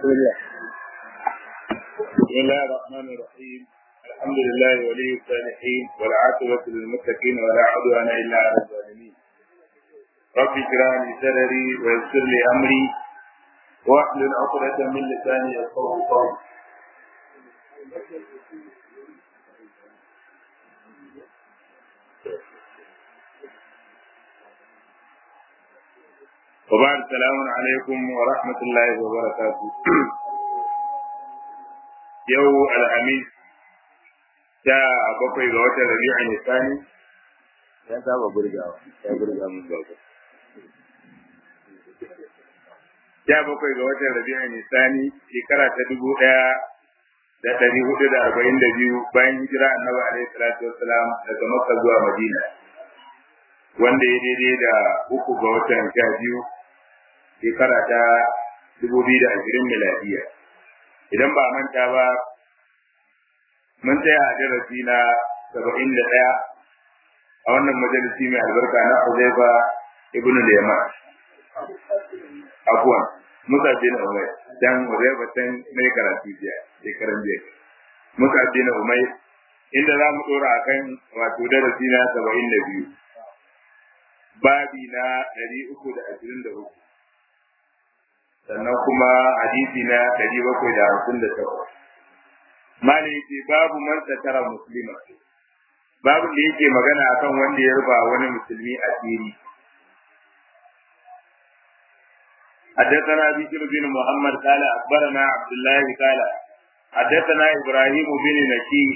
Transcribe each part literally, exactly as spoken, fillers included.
بسم الله بسم الله الرحمن الرحيم. الحمد لله ولي الصالحين والعاقبة للمتقين ولا عدوان إلا على الظالمين. رب اشرح لي صدري ويسر لي أمري واحلل عقدة من لساني يفقهوا قولي. وبعد السلام عليكم ورحمة الله وبركاته. يوم الخميس جاء بقي غوث الربيع الثاني يا سابا برجاوا يا برجا من بابا جاء بقي غوث الربيع الثاني shekara ta dubu ɗaya da ɗari hudu da arba'in da biyu bayan hijira annabi alaihi salatu wassalam daga Makka zuwa Madina, wanda ya daidai da uku ga watan sha biyu shekara ta dubu biyu da ashirin miladiya. Idan ba manta ba, mun tsaya a darasi na saba'in da ɗaya a wannan majalisi mai albarka na Huzaifa ibn al-Yaman. Afwan, Musa bin Umayr, dan Huzaifa tan mai karatu jiya, shekaran jiya. Musa bin Umayr, inda za mu ɗora a kan wato darasi na saba'in da biyu. Babi na ɗari uku da ashirin da uku. Sannan kuma hadisi na ɗari bakwai da hamsin da takwas. Mali yake babu man satara muslima. Babu da yake magana akan wanda ya ruba wani musulmi asiri. حدثنا بشر بن محمد قال أخبرنا عبد الله قال حدثنا إبراهيم بن نشي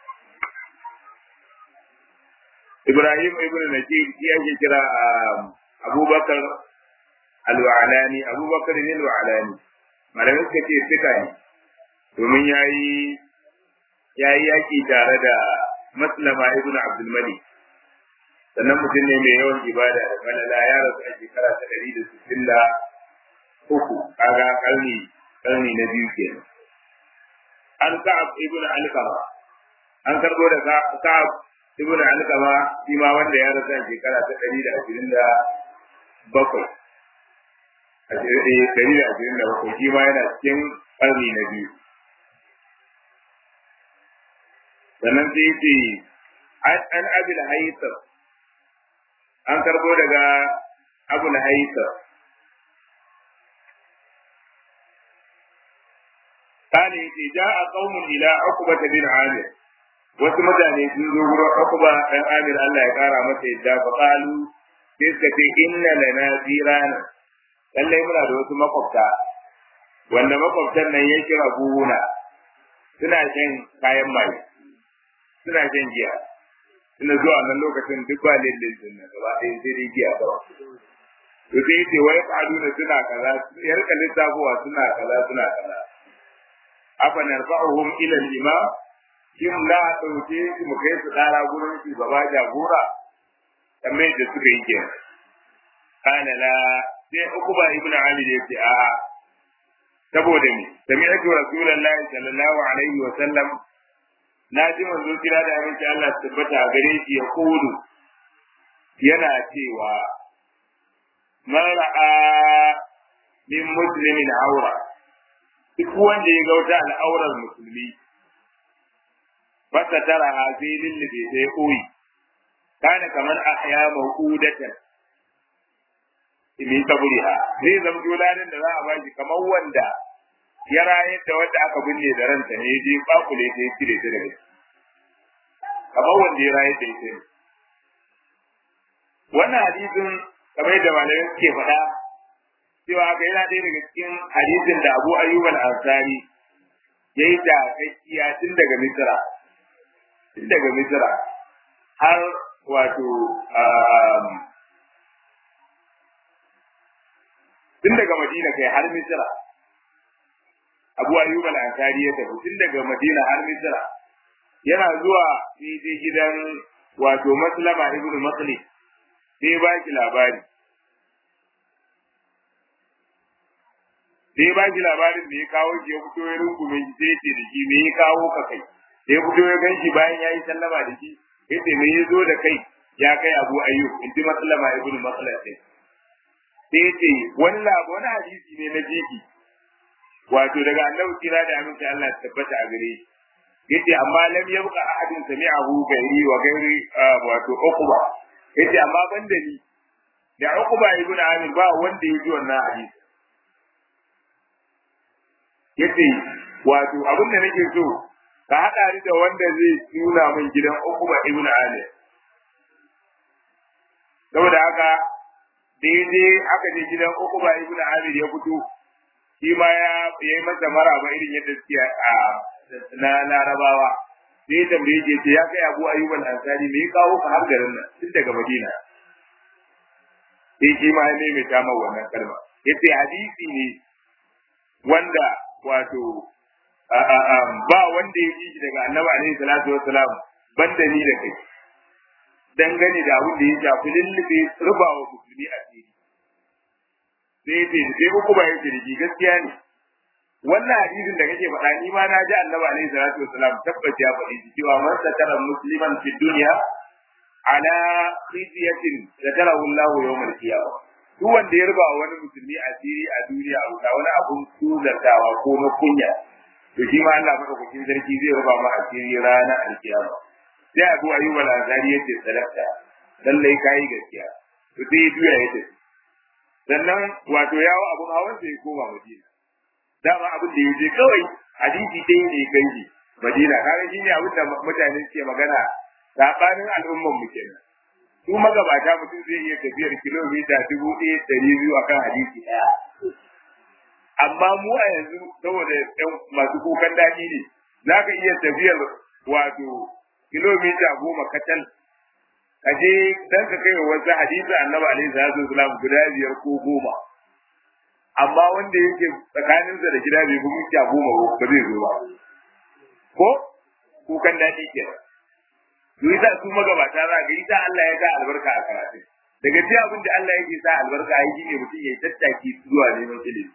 إبراهيم ابن نشي يجي كرا أبو بكر الوعلاني أبو بكر الوعلاني malamin suka ce suka ne domin ya yi yaki tare da Maslama ibn Abdul Malik, sannan mutum ne mai yawan ibada da falala, ya rasu a shekara ta ɗari da sittin da uku, kaga karni karni na biyu kenan. An Ka'ab ibn Alqama, an karbo da Ka'ab ibn Alqama shi ma wanda ya rasu a shekara ta ɗari da ashirin da bakwai. Dari da ashirin da bakwai shi ma yana cikin ƙarni na biyu. Sannan sai ce an abil haisar, an karbo daga abul haisar. Kale yace ja a qaumun ila Uqba bin Amir, wasu mutane sun zo gurin Uqba dan Amir, Allah ya kara masa yadda, fa qalu sai suka ce inna lana jirana, lallai muna da wasu makwabta wanda makwabtan nan ya kira buhuna, suna shan kayan maye, suna shan giya, suna zuwa nan lokacin duk ba lallai sun nan gaba ɗaya sai dai giya kawai. To sai yace wai fa'aluna suna kaza, ya rika lissafowa suna kaza suna kaza. Afa narfa'uhum ila al-imam, shin la dauke su mu kai su dara gurin shugaba jagora, kamar da suka yi kenan. Kana la sai Uqba ibn Ali ya ce a'a, saboda ni sami'tu rasulullahi sallallahu alaihi wa sallam, na ji manzo kira da aminci Allah su tabbata a gare shi ya kudu yana cewa man ra'a min muslimin aura, duk wanda ya ga wata al'aurar musulmi fata tara hafi lullube sai koyi, kana kamar ahya mawqudatan min kaburiha, zai zama julanin da za a baki kamar wanda ya rayar da wanda aka binne da ranta ne, je bakule ta yi cire ta daga kamar wanda ya rayar da ita. Wannan hadisin kamar da malamai suke faɗa cewa aka yana ɗaya daga cikin hadisin da Abu Ayyub al-Ansari ya yi ta kakkiya tun daga Misra, tun daga Misra har wato tun daga Madina kai har Misra. Abu Ayyub al-Ansari ya tafi tun daga Madina har Misra, yana zuwa sai dai gidan wato Maslama ibn Masli, sai ba ki labari sai ba ki labarin da ya kawo ki ya fito ya rungume shi, sai ce da shi me ya kawo ka kai, sai ya fito ya gan shi bayan ya yi sallama da shi, sai ce me ya zo da kai ya kai Abu Ayyub, in ji Maslama ibn Masli. Sai ce wani labu wani hadisi ne na jiki wato daga annabi kira da aminci Allah ya tabbata a gare shi yace amma lam yabqa ahadin sami'ahu gairi wa gairi wato uquba yace amma banda ni da uquba ibn amir ba wanda ya ji wannan hadisi yace wato abin da nake so ka hada ni da wanda zai nuna min gidan uquba ibn amir saboda haka daidai aka je gidan uquba ibn amir ya fito shi ma ya yi masa maraba irin yadda suke a na larabawa sai tambaye ke ce ya kai abu ayyub al-ansari me kawo ka har garin nan tun daga madina sai shi ma ya maimaita ma wannan kalma yace hadisi ne wanda wato ba wanda ya ji daga annabi alaihi salatu wassalam banda ni da kai dangane da abin da ya shafi lullube rubawa musulmi a ciki sai sai sai uku ba yake rigi gaskiya ne wannan hadisin da kake faɗa ni ma na ji annabi alaihi salatu wassalam tabbaci ya faɗi cewa man satara musliman fi dunya ala khizyatin satarahu Allahu yawmal qiyamah duk wanda ya ruba wani musulmi asiri a duniya a wuta wani abun tuzartawa ko na kunya to shi ma Allah madaukakin sarki zai ruba ma asiri ranar alkiyama sai Abu Ayyub al-Ansari yace sadaka lallai kai gaskiya to sai duya yace sannan wato yawo abun hawan sai koma Madina dama abin da yaje kawai hadisi dai ne kai shi Madina kaga shine abin da mutane suke magana sabanin al'umman mu kenan su magabata mutum zai iya tafiyar kilomita dubu ɗaya ɗari biyu akan hadisi ɗaya amma mu a yanzu saboda ɗan masu kukan daɗi ne za ka iya tafiyar wato kilomita goma kacal ka je dan ka kai wasu hadisi annabi alaihi salatu wasalam guda biyar ko goma amma wanda yake tsakaninsa da gida bai kuma mita goma ba zai zo ba ko kukan daɗi kenan to yasa su magabata za ga ita Allah ya ga albarka a karatu daga cikin abin da Allah yake sa albarka a yi ne mutum ya tattaki zuwa neman ilimi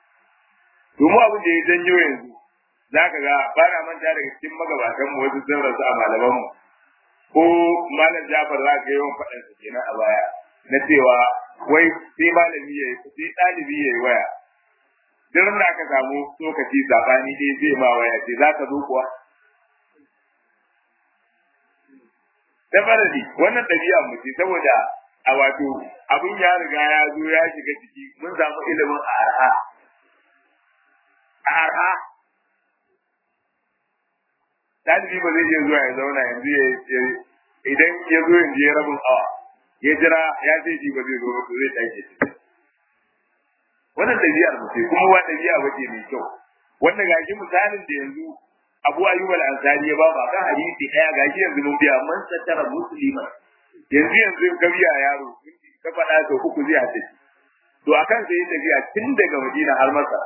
to mu abin da ya janyo yanzu zaka ga ba na manta daga cikin magabatan mu wasu sun rasu a malaman mu ko malam Jafar za ka yawan faɗan sa kenan a baya na cewa wai sai malami ya sai ɗalibi ya yi waya duk da aka samu lokaci sabani dai zai ma waya ce za ka zo kuwa ta faradi wannan ɗabi'a mu ce saboda a wato abin ya riga ya zo ya shiga ciki mun samu ilimin a arha a arha ɗalibi ba zai iya zuwa ya zauna yanzu ya idan ya zo yanzu ya rabin awa ya jira ya ce shi ba zai zo ba zai tashi wannan ɗabi'ar mu ce kuma wa ɗabi'a ba ce mai kyau wanda gashi misalin da yanzu Abu Ayyub al-Ansari ya ba ba kan hadisi daya gashi yanzu mun biya man satara muslima yanzu yanzu ka biya yaro ka faɗa to uku zai haɗe to akan sai tafiya tun daga Madina har Makka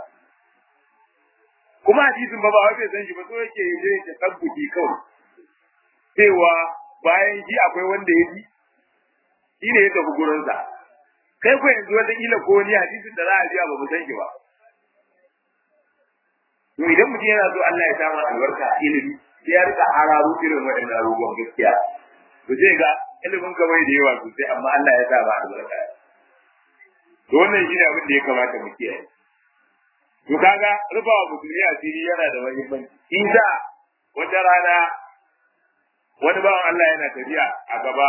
kuma hadisin ba ba wai bai san shi ba so yake yi ta tabbuki kawai cewa bayan shi akwai wanda ya ji shi ne ya tafi gurinsa kai ko yanzu wata kila ko ni hadisin da za a biya ba mu san shi ba to idan mutum yana so Allah ya samu albarka a ilimi sai ya rika hararu irin waɗannan abubuwan gaskiya to sai ga ilimin ka bai da yawa sosai amma Allah ya sa ba albarka to wannan shine abin da ya kamata mu kiyaye to kaga rubawa musulmi asiri yana da muhimmanci in da wata rana wani bawan Allah yana tafiya a gaba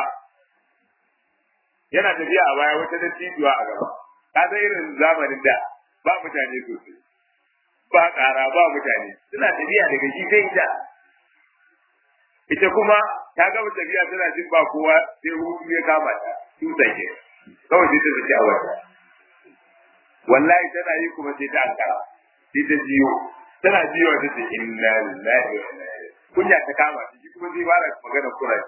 yana tafiya a baya wata dattijuwa a gaba ka san irin zamanin da ba mutane sosai ba ƙara ba mutane suna tafiya daga shi sai ita ita kuma ta gaba tafiya tana jin ba kowa sai hutu ya kama ta tuta ke kawai sai ta zaci a wata wallahi tana yi kuma sai ta ankara sai ta jiyo tana jiyo ta ce inna lillahi wa inna ilaihi kunya ta kama shi kuma zai fara magana kurai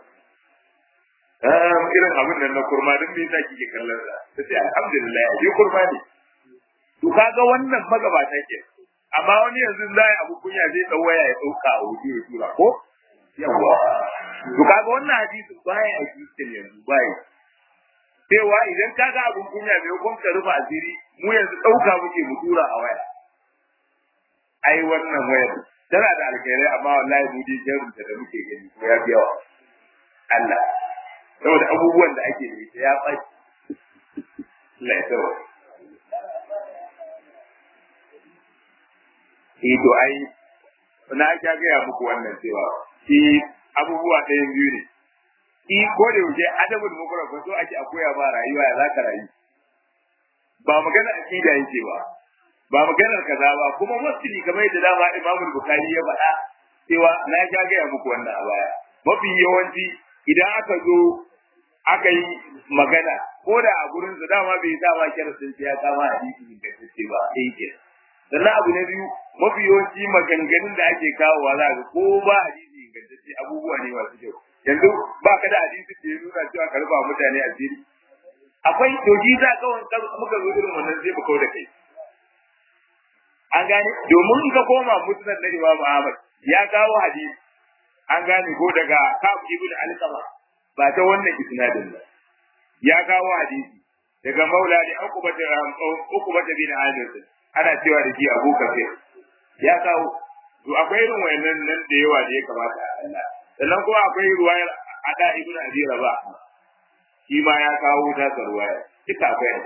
irin abin nan na kurma don me yasa kike kallon sa ta ce alhamdulillah yi kurma ne to kaga wannan magabata ke amma wani yanzu za ya abu kunya zai dau waya ya dauka a wuce ya tura ko yawa to kaga wannan hadisi baya a cikin yanzu bai cewa idan kaga abun kunya bai kun ka rufa asiri mu yanzu dauka muke mu tura a waya ai wannan wayar tana da alkhairai amma wallahi mu ji jarin da muke gani ko ya biya Allah saboda abubuwan da ake da ita ya faɗi Allah ya tsawo eh to ai na ga ga muku wannan cewa shi abubuwa ɗayan biyu ne shi ko da yake adabul mufrad ko ake akoya ba rayuwa ya zaka rayu ba magana akida yake ba ba maganar kaza ba kuma musulmi kamar yadda dama Imam Bukhari ya faɗa cewa na ga ga muku wannan a baya mafi yawanci idan aka zo aka yi magana ko da a gurin su dama bai sa ba kira sun ya kama hadisi da take ba sai ke sannan abu na biyu mafi yawanci maganganun da ake kawowa za ga ko ba hadisi ingantacce abubuwa ne masu kyau yanzu ba ka da hadisi da ya nuna cewa ka rufa mutane asiri akwai doji za ka muka zo irin wannan zai bukau da kai an gane domin ka koma musnad na Imam Ahmad ya kawo hadisi an gane ko daga Ka'ab ibn Alqama ba ta wannan isnadin ba ya kawo hadisi daga Maula da Uqbata Uqbata bin Amir ana cewa da shi Abu Kafir ya kawo to akwai irin wayannan nan da yawa da ya kamata a Allah sannan kuma akwai ruwayar Ada ibn Abi Rabah shi ma ya kawo ta ruwaya duka akwai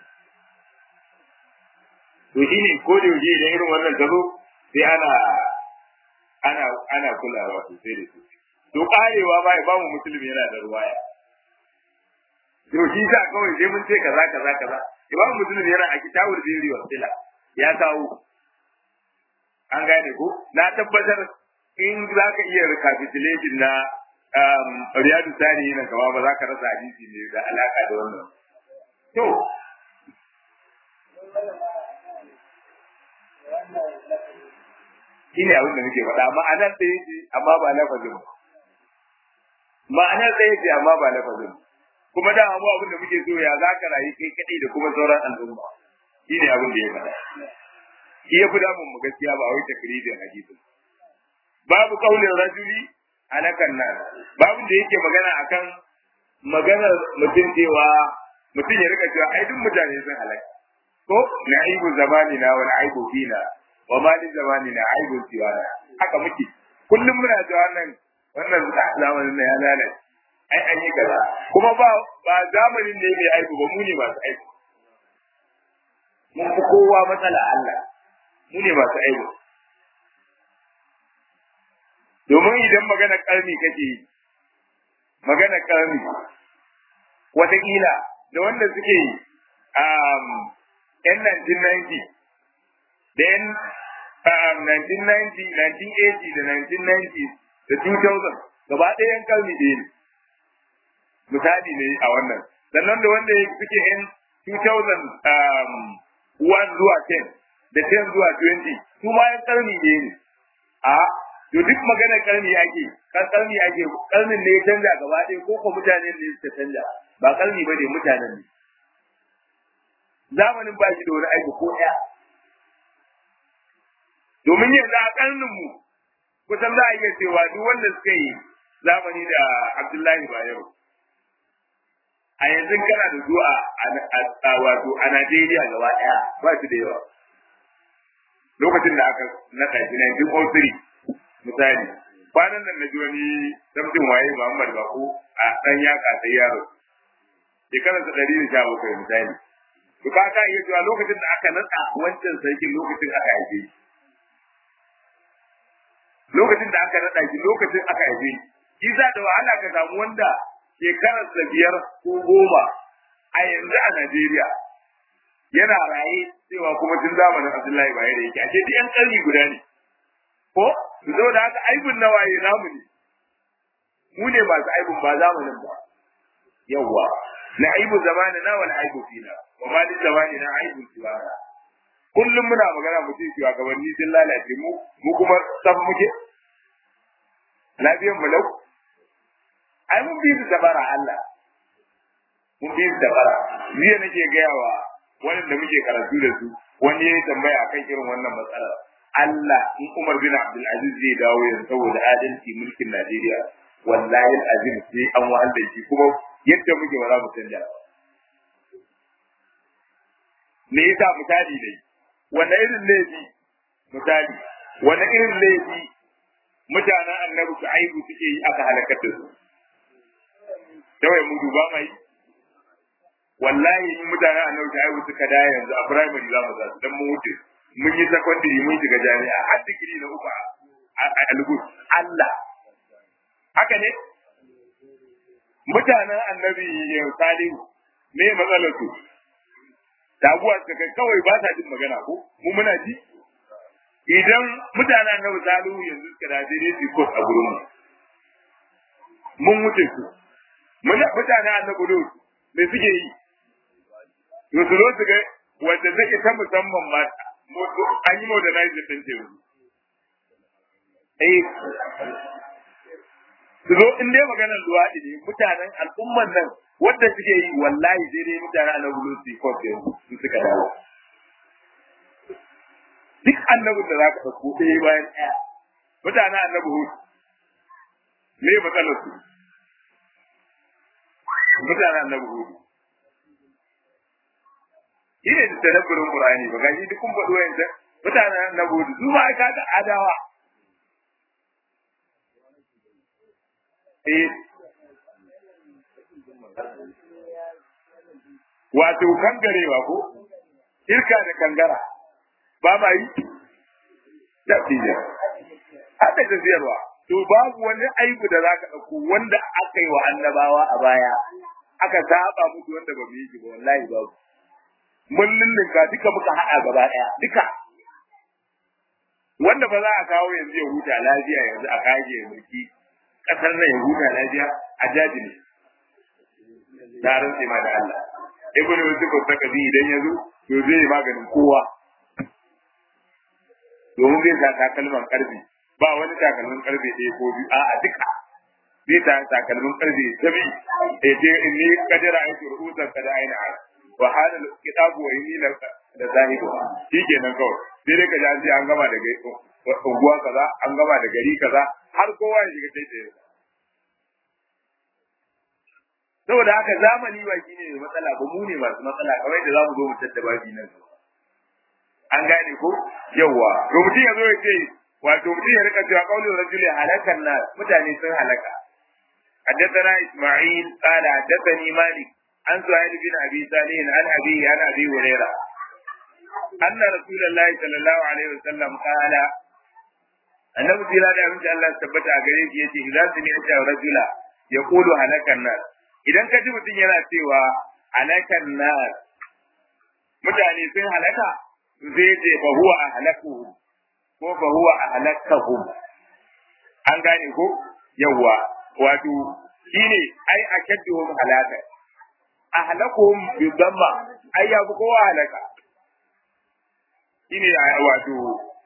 to shine ko da yaji da irin wannan gado sai ana ana ana kulawa sosai da sosai to karewa ba imamu musulmi yana da ruwaya to shi sa kawai sai mun ce kaza kaza kaza imamu musulmi yana a kitabul birri wa sila ya kawo an gane ko na tabbatar in za ka iya recapitulation na um, riyadu sani yana kama ba za ka rasa hadisi ne da alaka da wannan to shi ne abin da nake faɗa ma'anar ɗaya ce amma ba lafazin ba ma'anar ɗaya ce amma ba lafazin kuma da abu abin da muke so ya za ka rayu kai kaɗai da kuma sauran al'umma shi ne abin da ya faɗa shi ya fi damun mu gaskiya ba wai takridin hadisin babu kaulin rajuli alakan nan babin da yake magana akan maganar mutum cewa mutum ya rika cewa ai duk mutane sun halaka ko na aibu zamanina wal aibu fina wa ma li zamanina aibu siwana haka muke kullum muna da wannan wannan zamanin ne ya lalace ai an yi kaza kuma ba ba zamanin ne mai aibu ba mu ne masu aibu mun fi kowa matsala Allah mu ne masu aibu domin idan magana karni kake yi magana karni wataƙila da wanda suke um, yan nineteen ninety da yan um, nineteen ninety, nineteen eighty da nineteen ninety da two thousand gaba ɗaya yan karni ɗaya ne misali ne a wannan sannan da wanda suke yan two thousand one zuwa ten da ten zuwa twenty su ma yan karni ɗaya ne a to duk magana karni ake kan karni ake karnin ne ya canja gaba ɗaya ko ko mutanen ne suka canja ba karni ba ne mutanen ne zamanin ba shi da wani aiki ko ɗaya domin yanzu a karnin mu kusan za a iya cewa duk wanda suka yi zamani da Abdullahi Bayero a yanzu kana da zuwa a wato a Najeriya gaba ɗaya ba shi da yawa lokacin da aka naɗa shi nineteen oh three misali kwanan nan na ji wani tamtin waye Muhammad Bako a ɗan yaka sai yaro shekarar sa ɗari da sha bakwai misali to ka ka iya cewa lokacin da aka nasa wancan sarkin lokacin aka haife shi lokacin da aka nada shi lokacin aka haife shi shi za da wahala ka samu wanda shekarar sa biyar ko goma a yanzu a Najeriya yana raye cewa kuma tun zamanin Abdullahi Bayero yake ake duk yan ƙarni guda ne ko zo da haka aibun nawaye namu ne mu ne masu aibun ba zamanin ba yawwa na aibu zamanina wal aibu fina wa ma li zamanina aibu siwana kullum muna magana mu ce cewa gabanni sun lalace mu mu kuma sab muke lafiyan mu lau ai mun bi su dabara Allah mun bi su dabara jiya nake gayawa wani da muke karatu da su wani ya tambaya akan irin wannan matsala Allah in Umar bin Abdul Aziz zai dawo yanzu saboda adalci mulkin Najeriya wallahi azim sai an wa'anda shi kuma yadda muke ba za mu canja me yasa misali dai wanda irin laifi misali wanda irin laifi mutanen annabi su aibu suke yi aka halakar da su kawai mu duba mai wallahi in mutanen annabi su aibu suka da yanzu a primary za mu za su dan mu wuce mun yi secondary mun shiga jami'a har digiri na uku a algus Allah haka ne mutanen annabi Salihu me matsalar su taguwa suka kai kawai ba sa jin magana ko mu muna ji idan mutanen annabi Salihu yanzu suka da dai su ko a gurin mu mun wuce su mutanen annabi Lut me suke yi to su zo su ga wanda take ta musamman ma an yi modernizing din ce eh su zo in dai maganar luwaɗi ne mutanen al'umman nan wanda suke yi wallahi sai dai mutanen annabi Lut su ko su suka dawo duk annabin da zaka dauko ɗaya bayan ɗaya mutanen annabi Hud me matsalar su mutanen annabi Hud ine da tadabburin Qur'ani ba gashi duk kun faɗo yanzu mutanen annabi Hud su ma ka ga adawa eh wato kangarewa ko irka da kangara ba ma yi tafiya hada da ziyarwa to babu wani aibu da zaka dauko wanda aka yi wa annabawa a baya aka saba musu wanda ba mu yi ba wallahi babu mun lullunka duka muka hada gaba daya duka wanda ba za a kawo yanzu ya huta lafiya yanzu a kaje mulki kasar nan ya huta lafiya a jajiri da rantsi ma da Allah ibn Yusuf sakazi idan yazo to zai maganin kowa domin zai sa takalman karfi ba wani takalmin karfe ɗaya ko biyu a'a duka zai ta takalmin karfe sabi eh je inni kadira aiki rubutan kada aina wa halal kitabu wa inni da zahidu shikenan kawai sai dai ka ji an gama da unguwa kaza an gama da gari kaza har kowa ya shiga sai sai saboda haka zamani ba shine mai matsala ba mu ne masu matsala kamar yadda zamu zo mu tattaba bi nan an gane ko yawa to mutum ya zo ya ce wato mutum ya rika cewa qaulul rajuli halakan nas mutane sun halaka حدثنا إسماعيل قال حدثني مالك عن سهيل بن أبي صالح عن أبيه عن أبي هريرة أن رسول الله صلى الله عليه وسلم قال annabi jira da abin da Allah tabbata a gare shi yace idan sun yi ta rajula ya kulu halakan nas idan ka ji mutum yana cewa halakan nas mutane sun halaka zai ce fa huwa ahlakuhum ko fa huwa ahlakahum an gane ko yawa wato shine ai akadduhum halaka ahlakuhum bi damma ai ya bu kowa halaka shine wato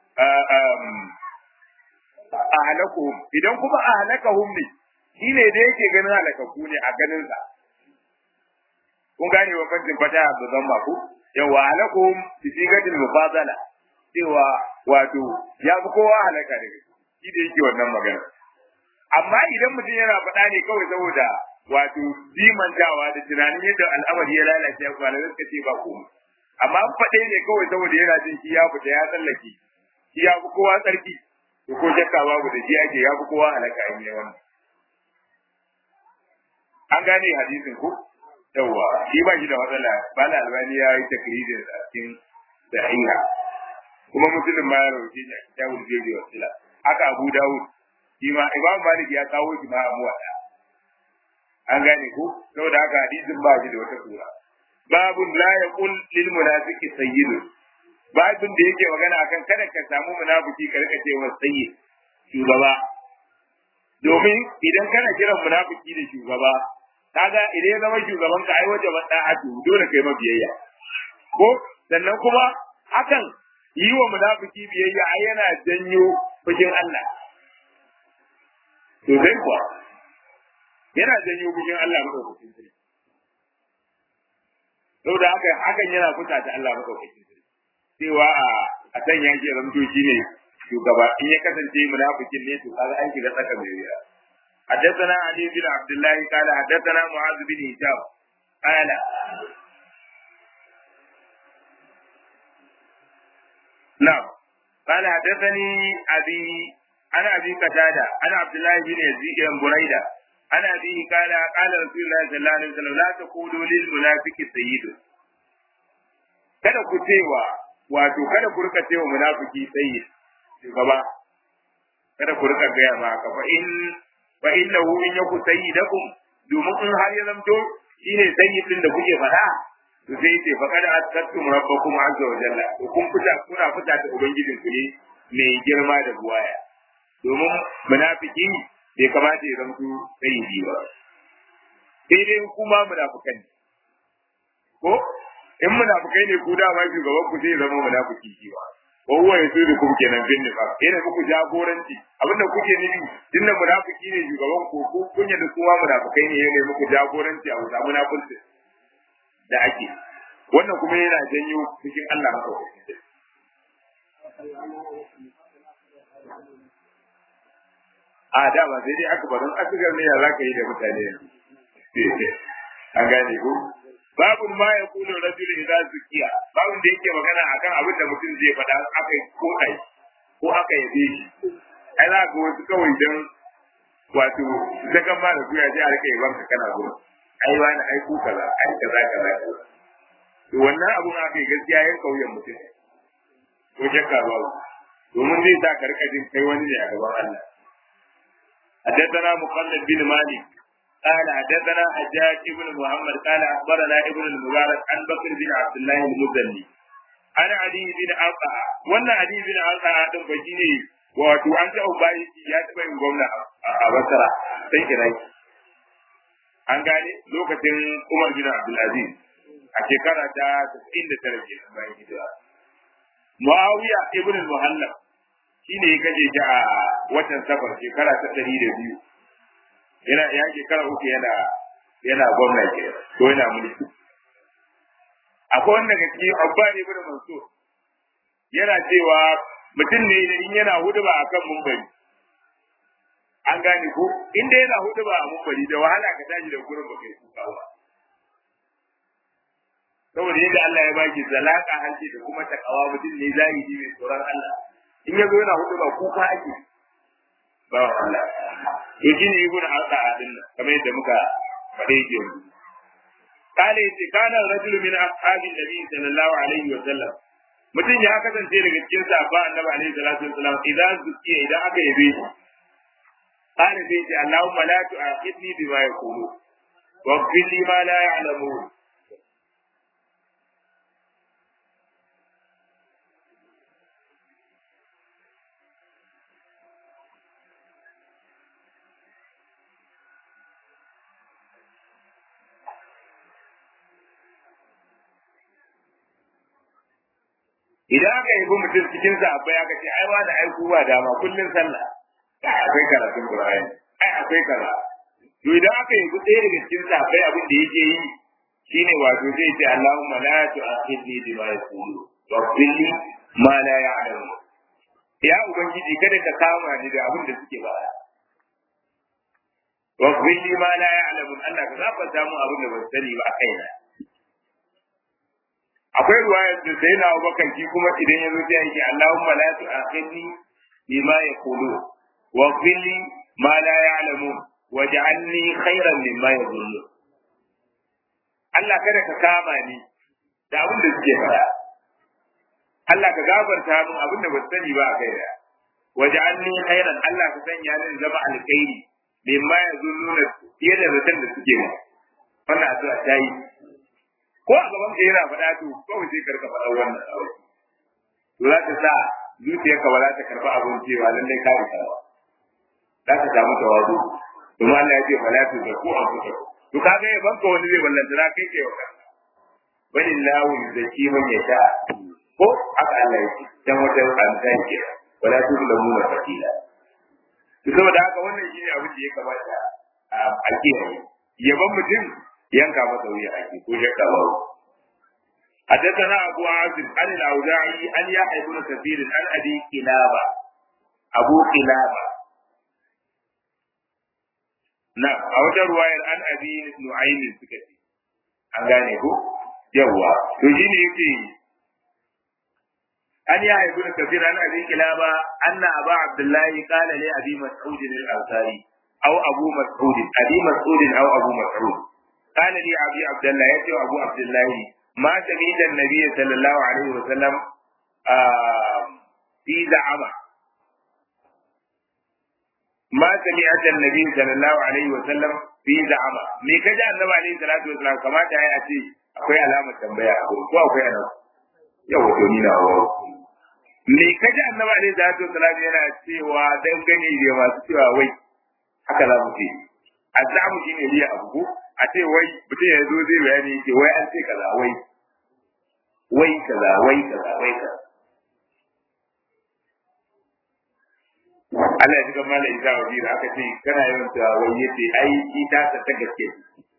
ahlakuhum idan kuma ahlakahum ne shine da yake ganin halakaku ne a ganin sa kun gane wa fadin fata da zamma ko yawa ahlakuhum bi sigatil mufadala cewa wato ya fi kowa halaka daga shi da yake wannan magana amma idan mutum yana faɗa ne kawai saboda wato dimantawa da tunanin yadda al'amari ya lalace ya kwana da ce ba komai amma an faɗe ne kawai saboda yana jin shi ya fita ya tsallake shi ya fi kowa tsarki to ko shakka babu da shi ake ya fi kowa halaka in yi wannan an gane hadisin ko yawa shi ba shi da matsala ba da albani ya yi takririn a cikin sahiha kuma musulun ma ya rauke shi a kitabul jirgi wa sila haka abu dawud shi ma imam malik ya kawo shi ma amuwa da an gane ko saboda haka hadisin ba shi da wata sura babun la yaqul lil munafiqi sayyidun babun da yake magana akan kada ka samu munafiki ka rika cewa sayyid shugaba domin idan kana kiran munafiki da shugaba kaga idan ya zama shugaban ka ai wajen da'atu dole kai mabiyayya ko sannan kuma hakan yi wa munafiki biyayya ai yana janyo fushin Allah to dai kuwa yana janyo fushin Allah madaukakin sarki saboda haka hakan yana kusa ta Allah madaukakin sarki cewa a a sanya shi zamto shine shugaba in ya kasance munafikin ne to kaga an shiga tsaka mai wuya حدثنا علي بن عبد الله قال حدثنا معاذ بن هشام قال نعم قال حدثني ابي انا ابي قتاده انا عبد الله بن يزيد بن بريده انا ابي قال قال رسول الله صلى الله عليه وسلم لا تقولوا للمنافق سيد kada ku cewa wato kada ku rika cewa munafiki sayyid shugaba kada ku rika gaya ma haka fa in fa innahu in yaku sayyidakum domin in har ya zamto shine sayyidin da kuke faɗa to sai ce fa kada atattum rabbakum azza wa jalla to kun fita kuna fita ta ubangijin ku ne mai girma da buwaya domin munafiki bai kamata ya zamto sayyidi ba sai dai kuma munafikan ko in munafikai ne ku da ma shugaban ku zai zama munafiki shi ba wa huwa yasudukum kenan bin nifaq yana muku jagoranci abinda kuke nufi dinnan munafiki ne shugaban ku ko kunya da kowa munafikai ne yana muku jagoranci a wata munafiki da ake wannan kuma yana janyo cikin Allah maka a da ba sai dai aka barin asigar ne ya zaka yi da mutane an gane ko babu ma ya kula rajul idza zukiya babu da yake magana akan abin da mutum zai faɗa aka yi ko ai ko aka yi shi ai za ga wasu kawai dan wato daga ma da kuya sai a rika yi banka kana gurin ai wani ai ku kaza ai kaza kaza to wannan abun aka yi gaskiya yan kauyen mutum ko shakka ba domin zai sa ka rika jin kai wani ne a gaban Allah حدثنا مخلد بن مالك قال حدثنا حجاج بن محمد قال اخبرنا ابن المبارك عن بكر بن عبد الله المزني انا علي بن عطاء wannan Ali bin Al-Qa'a din baki ne wato an ta ubayi ya taba yin gwamna a Basra sai kirai an gane lokacin Umar bin Abdul Aziz a shekara ta tasa'in da tara ke bayan hijira Muawiya ibn al-Muhallab shine ya kaje shi a watan Safar shekara ta ɗari da biyu yana ya shekara uku yana yana gwamnati ko yana mulki akwai wanda ga cikin Abbas ibn Mansur yana cewa mutum ne idan yana huduba akan mumbari an gane ko inda yana huduba a mumbari da wahala ka tashi da gurin baka kuka ba saboda yadda Allah ya baki zalaka hanci da kuma takawa mutum ne zahiri mai tsoron Allah in ya zo yana huduba kuka ake ba Allah to shi ne ibn al-Qa'a din nan kamar yadda muka faɗe yake kale yace kana rajul min ashabin nabi sallallahu alaihi wa sallam mutum ya kasance daga cikin sahaba annabi alaihi salatu wasallam idan zukiya idan aka yabe shi kana sai ce Allahumma la tu'akhidni bima yaqulu wa qil li ma la ya'lamun idan aka yi mutum cikin sa akwai aka ce ai wani ai ba dama kullun sallah ai akwai karatun Qur'ani ai akwai kaza to idan aka yi ɗaya daga cikin sa akwai abin da yake yi shine wato zai ce Allahumma la tu'akhidni bima yaqulu wa qilli ma la ya'lamu ya ubangiji kada ka kama ni da abin da suke ba wa qilli ma la ya'lamu Allah ka zafa mu abin da ban sani ba kaina akwai ruwayar da sai na Abubakar shi kuma idan ya zo sai yake Allahumma la tu'akhidni bima yaqulu wa qilli ma la ya'lamu waj'alni khayran mimma yadhunnu Allah kada ka kama ni da abin da suke fara Allah ka gafarta min abin da ban sani ba a kai da waj'alni khayran Allah ka sanya ni zama alkhairi mimma yadhunnu fiye da zaton da suke ba wannan addu'a ta yi ko a gaban ka yana faɗa to kawai sai karka faɗa wannan abu to za ta sa zuciyarka ba za ta karɓi abin cewa lallai ka isa ba za ta samu tawazu kuma Allah ya ce fala tu zaku an fuka to kaga ya banka wani zai ballantana kai kai wa kanka bani lahu yuzaki man yasha ko haka Allah ya ce dan wata amsan ke wala tu lamu na fakila to saboda haka wannan shine abin da ya kamata a kiyaye yaban mutum yanka masa wuya ake ko shakka ba حدثنا أبو عاصم عن الأوزاعي عن يحيى بن كثير عن أبي كلابة أبو كلابة نعم أو رواية عن أبي نعيم السكتي an gane ko yawa to shine yace an ya haifu da kafir an abi kilaba anna aba abdullahi qala li abi mas'ud al-ansari aw abu mas'ud abi mas'ud aw abu mas'ud qala li abi abdullahi yace abu abdullahi ma tamida an-nabiy sallallahu alaihi wa sallam fi za'ama ma sami'at an-nabi sallallahu alaihi wa sallam fi za'ama me kaji annabi alaihi salatu wa sallam kamata yayi a ce akwai alamar tambaya ko akwai alama yau wato ni na wa me kaji annabi alaihi salatu wa sallam yana cewa dangane da masu cewa wai haka za mu ce azamu shine riya abu a ce wai mutum ya zo zai bayani yake wai an ce kaza wai wai kaza wai kaza wai kaza Allah ya ji kamar da isa wajen da aka ce kana yawan cewa wai yace ai shi ta ta ta gaske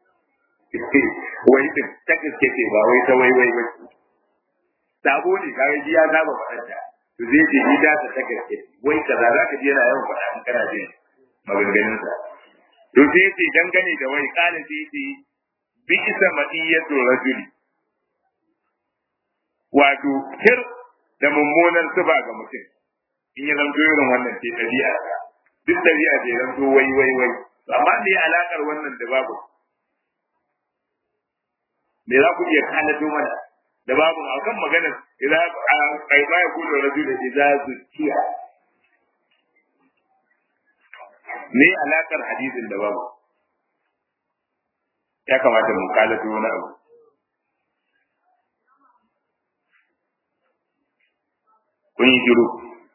wai ta ta gaske ce ba wai ta wai wai wai sabo ne ka ji ya saba faɗa ta to zai ce shi ta ta ta gaske wai kaza za ka ji yana yawan faɗa in kana jin maganganun sa to sai yace dangane da wai kana sai yace bi isa madiyatu rajuli wato kir da mummunan suba ga mutum in ya zanto irin wannan ce ɗabi'a ka duk ɗabi'a ce zanto wai wai wai amma da ya alaƙar wannan da babu me za ku iya kalato mana da babu a kan maganar idan ai ma ya kula rabu da idan zuciya me alaƙar hadisin da babu ya kamata mu kalato wani abu kun yi shiru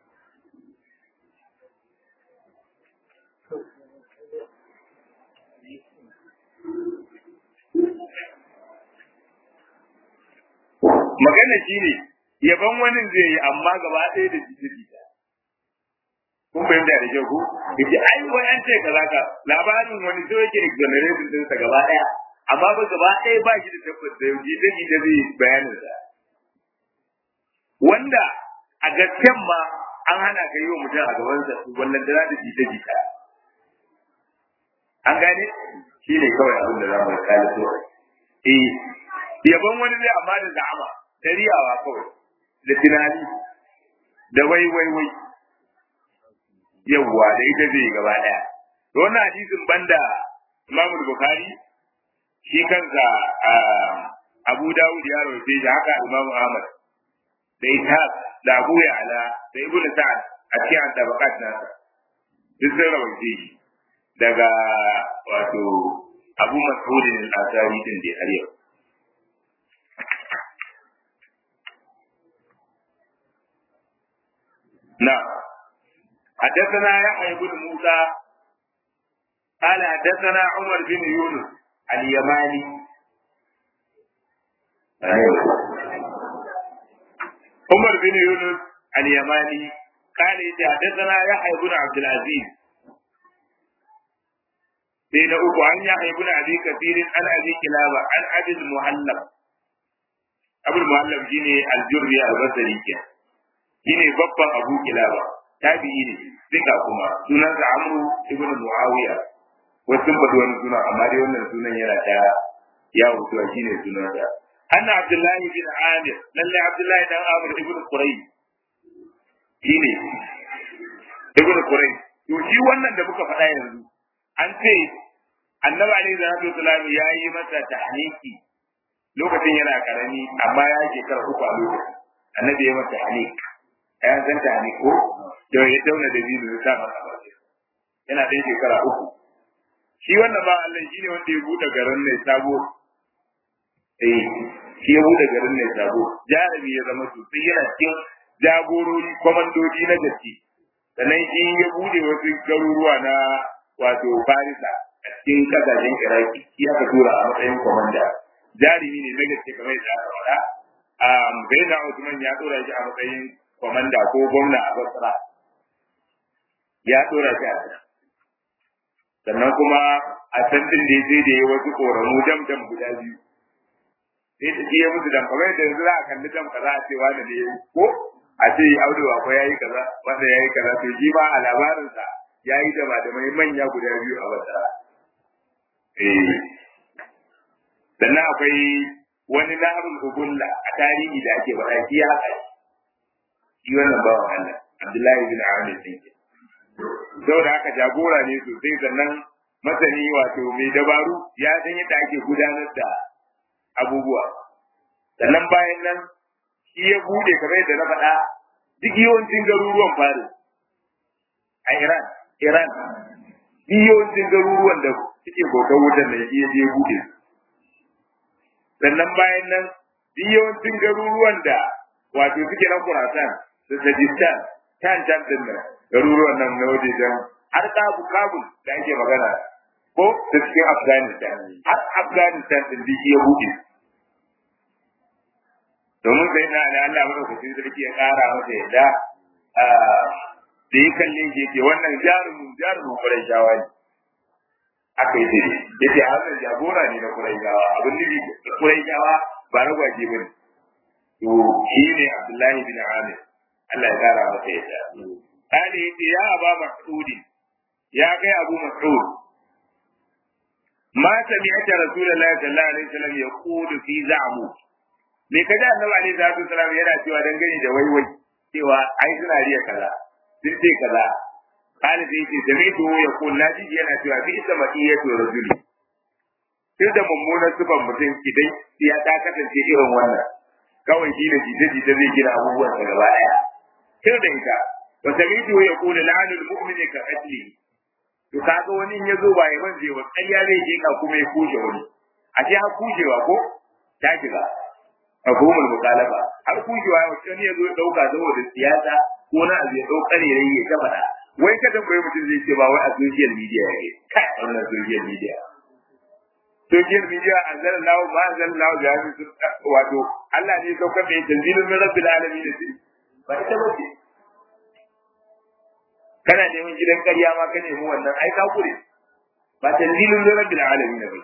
magana shi ne yaban wani zai yi amma gaba ɗaya da jita-jita kun fahimta da kyau ko yace ai wai an ce kaza ka labarin wani so yake exoneration din sa gaba ɗaya amma ba gaba ɗaya ba shi da tabbata da jita-jita zai bayanin sa wanda a gasken ma an hana ka yi wa mutum a gaban sa wallan da da jita-jita an gane shi ne kawai abin da za mu kalla so eh yaban wani zai amma da za'ama da riyawa kawai da tunani da wai wai wai yawwa da ita zai gaba daya to wannan hadisin banda Imam Bukhari shi kansa Abu Dawud ya rawaite shi haka Imam Ahmad da Ishaq da Abu Ya'la da Ibn Sa'd a cikin tabaqat nasa duk sun rawaite shi daga wato Abu Mas'ud al-Ansari din da har yau نعم حدثنا يحيى بن موسى قال حدثنا عمر بن يونس اليماني عمر بن يونس اليماني قال حدثنا يحيى بن عبد العزيز بين أبو عن يحيى بن أبي كثير عن أبي كلابة عن أبي المهلب أبو المهلب جيني الجري البصري shine babban Abu Kilaba tabi'i ne duka kuma sunan sa Amru ibn Muawiya wasu bada wani suna amma dai wannan sunan yana ta ya wuce shine sunan sa anna Abdullahi bin Amir lalle Abdullahi dan Amr ibn Quraysh shine ibn Quraysh to shi wannan da muka faɗa yanzu an ce Annabi alaihi salatu wasallam yayi masa tahniki lokacin yana karami amma ya shekara uku a lokacin Annabi ya masa tahniki ya zanta ne ko da ya dauna da biyu da sama yana da shekara uku shi wannan ba Allah shine wanda ya bude garin ne sabo eh shi ya bude garin ne sabo jarumi ya zama sosai yana cikin jagorori komandoji na gaske sannan shi ya bude wasu garuruwa na wato Farisa a cikin kasashen Iraki shi aka tura a matsayin komanda jarumi ne na gaske kamar yadda aka faɗa a Baina Usman ya tura shi a matsayin komanda ko gwamna a Basra ya tura shi a can sannan kuma a can din da sai da ya wasu koramu jam jam guda biyu sai ta ce musu dan kamar da yanzu za a kalli jam kaza a ce wani ne ko a ce Audu ko yayi kaza wanda yayi kaza to shi ba a labarin sa yayi da ba da mai manya guda biyu a Basra eh sannan akwai wani naharul ubulla a tarihi da ake faɗa shi ya haka shi wannan bawan Allah Abdullahi bin Amir din saboda haka jagora ne sosai sannan masani wato mai dabaru ya san yadda ake gudanar da abubuwa sannan bayan nan shi ya bude kamar yadda na faɗa duk yawancin garuruwan Faris a Iran Iran duk yawancin garuruwan da suke bautar wutar da shi ya je bude sannan bayan nan duk yawancin garuruwan da wato suke nan Khurasan da Sajistan can can din nan garuruwan nan na wajejen har Kabul Kabul da ake magana ko da cikin Afghanistan har Afghanistan din da ya buɗe domin sai na da Allah madaukakin sarki ya ƙara masa yadda da ya kalle shi yake wannan jarumin jarumin Qurayshawa ne aka yi dai yace a wannan jagora ne na Qurayshawa abin nufi Qurayshawa ba na gwaje bane to shi ne Abdullahi bin Amir Allah ya ƙara masa yadda Ali yace ya Aba Mas'ud ya kai Abu Mas'ud ma sami'ta Rasulullahi sallallahu alaihi wasallam yaqulu fi za'mu me kaga Annabi alaihi salatu wasallam yana cewa dangane da waiwai cewa ai suna riya kaza sun ce kaza kana sai ce da mito ya kullu ji yana cewa bi sama iyatu rajuli sai da mummunan sufan mutum idan ya ta kasance irin wannan kawai shi ne jide jide zai gina abubuwan sa gaba daya sai da ita wa sami'tu yaqulu la'anul mu'mini ka qatli to kaga wani in yazo ba ya manje wa ƙarya zai je ka kuma ya kushe wani a ce har kushewa ko ta kiga mafhumul mukalaba har kushewa wani yazo ya dauka saboda siyasa ko na abu ya dauka ne yayi ta fada wai ka tambaye mutum zai ce ba wai a social media yake kai wannan social media social media anzalallahu ma anzalallahu da yayi wato Allah ne saukar da tanzilun min rabbil alamin ba ita ba ce kana neman gidan ƙarya ma ka nemi wannan ai ka kure ba tanzilun min rabbil alamin ba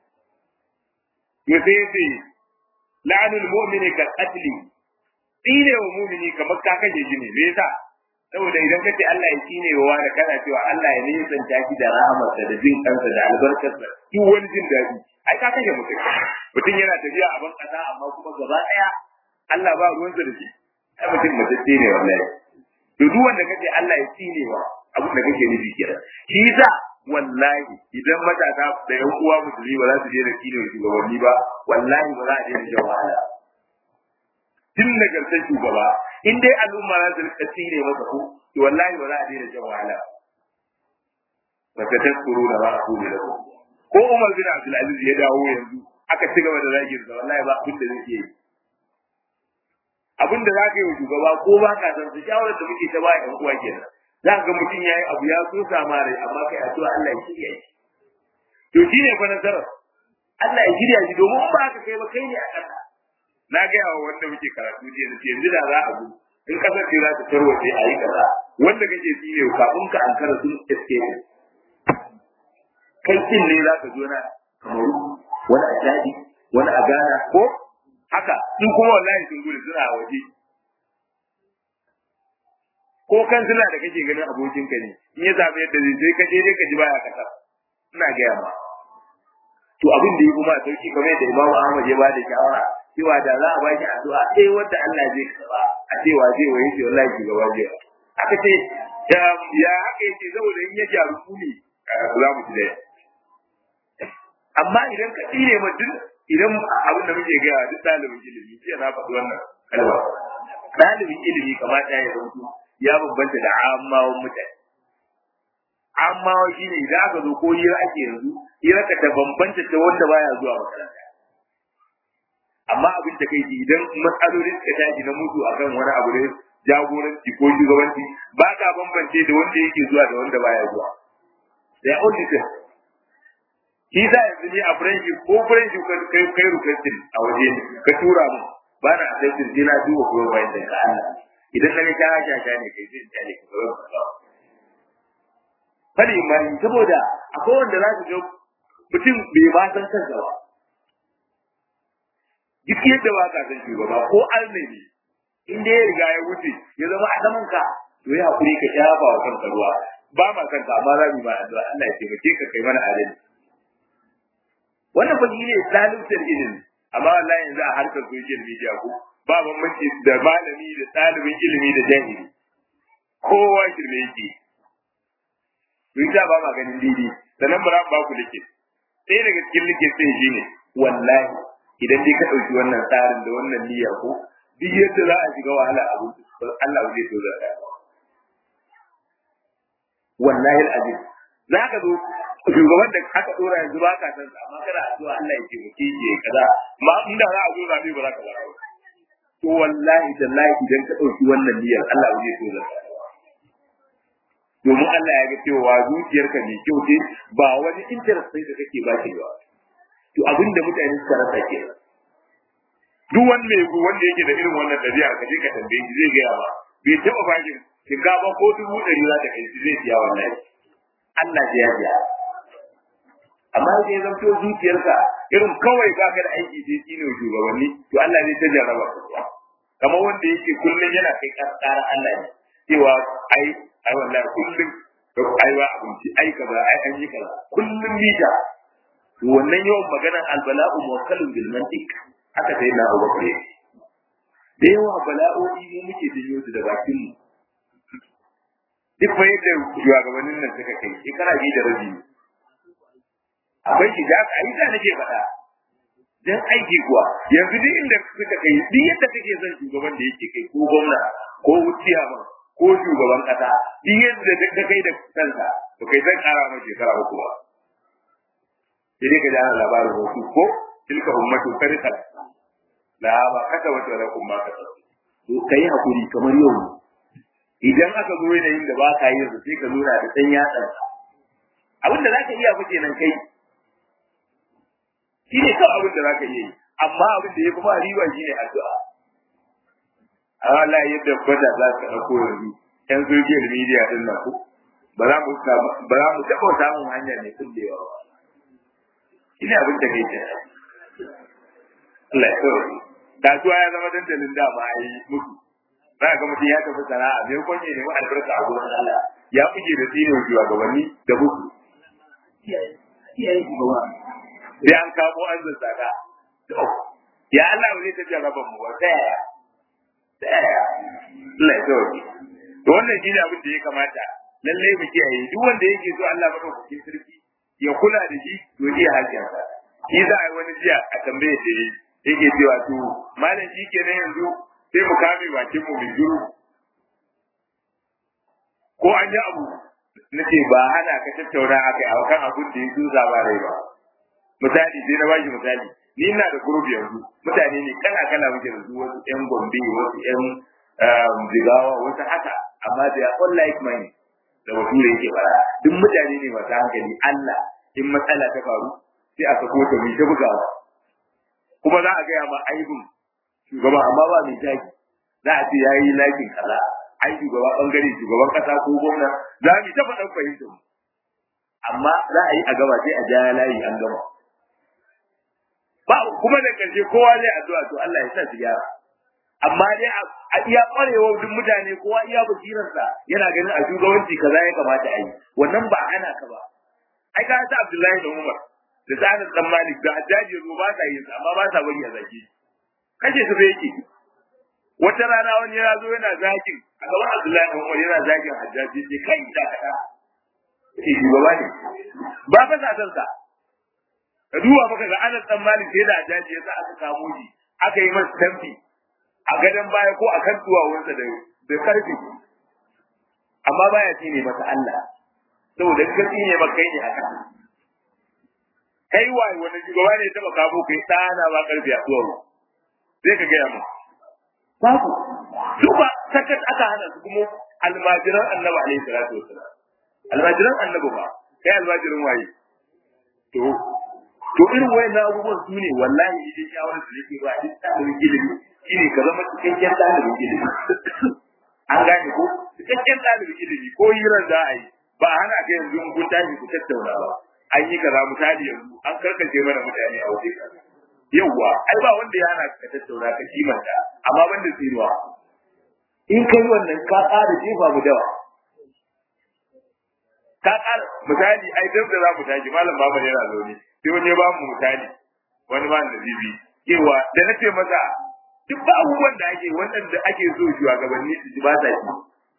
yace yace la'anul mu'mini ka qatli tsine wa mu'mini kamar ka kashe shi ne me yasa saboda idan kace Allah ya tsine wa wani kana cewa Allah ya nisanta shi da rahamarsa da jin kansa da albarkarsa duk wani jin daɗi ai ka kashe mutum mutum yana tafiya a ban kasa amma kuma gaba daya Allah ba ruwansa da shi ai mutum mutacce ne wallahi to duk wanda kace Allah ya tsine wa abin da kake nufi kira shi yasa wallahi idan matasa da yan uwa musulmi ba za su je da tsine wa shugabanni ba wallahi ba za a je da shan wahala tun da garsan shugaba in dai al'umma za su rika tsine masa ko to wallahi ba za a je da shan wahala ba ta taskuru da ba a kuma da ko Umar bin Abdul Aziz ya dawo yanzu aka ci gaba da zagin sa wallahi ba abin da zai yi abin da za ka yi wa shugaba ko ba ka san su shawarar da muke ta ba yan uwa kenan za ka ga mutum yayi abu ya so sama rai amma kai addu'a Allah ya shirya shi to shine fa nasarar Allah ya shirya shi domin ba ka kai ba kai ne a ƙasa na ga yawa wanda muke karatu ne yanzu da za a zo in kasar ce za ta tarwace a yi kaza wanda kake shine kafin ka ankara sun escape kai kin ne za ka zo na kamaru wani a jadi wani a gana ko haka sun kuma wallahi sun gudu suna waje ko kan suna da kake ganin abokin ka ne in ya zabe yadda zai sai ka je dai ka ji baya kasa ina ga yamma to abin da yi kuma sauki kamar yadda Imam Ahmad ya bada shawara cewa da za a ba shi addu'a sai wanda Allah zai karba a cewa zai waye shi wallahi shugaba zai aka ce ya haka yake saboda in ya jaru ku ne za mu ji dai amma idan ka tsire mutum idan abin da muke gaya duk ɗalibin ilimi sai na faɗi wannan kalma ɗalibin ilimi kamata ya zanto ya bambanta da ammawan mutane ammawa shi ne idan aka zo ko hira ake yanzu hira ka ta bambanta da wanda baya zuwa makaranta amma abin da kai idan matsalolin suka tashi na mutu akan wani abu ne jagoranci ko shugabanci ba ka bambance da wanda yake zuwa da wanda baya zuwa sai all the same shi sa yanzu ne a friendship ko friendship ka kai kai requesting a waje ka tura mu ba na accepting sai na duba ko bayan da ka Allah idan na ga ka ja ne kai zai tare ka ba fadi mai saboda akwai wanda za su ga mutum bai ma san kansa ba duk yadda ba ka san shugaba ko alne ne in dai ya riga ya wuce ya zama a zaman ka to ya hakuri ka shafa wa kanka ruwa ba ma kanka amma za mu ba addu'a Allah ya taimake ka kai mana adalci wannan fa shine dalilin ilimi amma wallahi yanzu a harkar social media ko ba bambanci da malami da ɗalibin ilimi da jahili kowa kirme yake mun ta ba maganin didi sannan bara ba ku like sai daga cikin like sai shine wallahi idan dai ka dauki wannan tsarin da wannan niyya ko duk yadda za a shiga wahala abu Allah zai so da wallahi alazim za ka zo shugaban da aka dora yanzu ba ka san amma kana addu'a Allah ya taimake shi kaza ma inda za a zo zabe ba za ka ba to wallahi tallahi idan ka dauki wannan niyyar Allah zai so da domin Allah ya ga cewa zuciyarka mai kyau ce ba wani interest sai da kake ba shi ba to abinda mutane suka rasa ke duk wanda yake wanda yake da irin wannan dabi'a ka je ka tambaye shi zai ga ba bai taba bakin shinkafa ko dubu ɗari za ta kai zai siya wallahi Allah ya biya amma sai zan to zuciyarka irin kawai ba ka da aiki sai shine shugabanni to Allah zai ta jarraba ka kamar wanda yake kullun yana kai ƙara Allah ne cewa ai ai wallahi kullun da ai ba abinci ai kaza ai an yi kaza kullun mita wannan yawan maganar albala'u muwakkalun bil mantiq haka sai na Abu Bakr da yawa bala'o'i ne muke jinyo su da bakin mu duk fa yadda shugabannin nan suka kai shekara biyu da rabi akwai shi da aka yi da nake faɗa dan aiki kuwa yanzu duk inda suka kai duk yadda kake son shugaban da yake kai ko gwamna ko wuciya ba ko shugaban kasa duk yadda ka kai da kanka to kai zan kara mai shekara uku ba sai ka jana labarin wasu ko tilka ummatu karikal la ba kasa wata da kuma kasa to kai hakuri kamar yau idan aka zo yanayin da ba ka yi yanzu sai ka lura da san yatsan abinda za ka iya fa kenan kai shi ne kawai abin da za ka yi amma abin da ya kuma riba shi ne addu'a Allah yadda bada za ka ɗauko yanzu yan social media din nan ba za mu ba za mu taɓa samun hanya mai kullewa ba shi ne abin da ke ce Allah ya kawai kasuwa ya zama dandalin da ba a yi mutu za ka ga mutum ya tafi sana'a mai kwanye ne ma albarka a gurin Allah ya fije da tsine wa gabanni da mutu sai an kamo an zazzaka ya Allah ba zai ta jarraban mu ba ta yaya ta yaya Allah ya kawai to wannan shi ne abin da ya kamata lallai mu kiyaye duk wanda yake so Allah madaukakin sarki ya kula da shi to iya hakkinsa shi za a yi wani jiya a tambaye da yake cewa to malam shi kenan yanzu sai mu kame bakin mu mai juru ko an yi abu nace ba hana ka tattauna akai a kan abin da ya zuza ba rai ba misali sai na baki misali ni ina da group yanzu mutane ne kana kana muke da su wasu ƴan Gombe wasu ƴan Jigawa wasu haka amma da all like mine da wasu da yake fara duk mutane ne masu hankali Allah in matsala ta faru sai a sako ta mai ta bugawa kuma za a gaya ma aibun shugaba amma ba mai taki za a ce yayi lakin kaza ai shugaba bangare shugaban kasa ko gwamna za mu ta faɗan fahimta amma za a yi a gaba sai a ja layi an gama ba kuma da karshe kowa zai addu'a to Allah ya sa su gyara amma dai a iya kwarewa duk mutane kowa iya basirarsa yana ganin a shugabanci kaza ya kamata a yi wannan ba ana ka ba ai ka sa Abdullahi da Umar da Sa'ad dan Malik da Hajjaji zo ba ta yin amma ba sa bari a zaki kace su fa yake wata rana wani ya zo yana zakin a gaban Abdullahi da Umar yana zakin Hajjaji sai kai da kada shi shugaba ne ba fa sa san sa ka duba maka ga Anas dan Malik sai da Hajjaji yasa aka kamo shi aka yi masa tambi a gadan baya ko akan duwawunsa da da karfi amma baya tine masa Allah saboda kaci ne ba kai ne haka kai wai wani shugaba ne taba kabo kai tsana ba karfi a duwawu sai ka gaya mu babu duba sakat aka hana su kuma almajiran Annabi alaihi salatu wasallam almajiran Annabi ba kai almajirin waye to to irin wayannan abubuwan su ne wallahi idan shawarar da nake ba duk ɗalibin ilimi shine ka zama cikakken ɗalibin ilimi an gane ko cikakken ɗalibin ilimi ko hirar za a yi ba a hana ka yanzu kun tashi ku tattauna ba an yi kaza misali yanzu an karkace mana mutane a waje kaza yawwa ai ba wanda ya hana ka tattauna ka kimanta amma banda tsinuwa in kai wannan ka ƙara jefa mu dawa ka ƙara misali ai duk da za mu tashi malam baba yana zaune sai wani ya ba mu misali wani ba da bibi cewa da nace maza duk ba abubuwan da ake wannan da ake so shugabanni su ji ba sa ji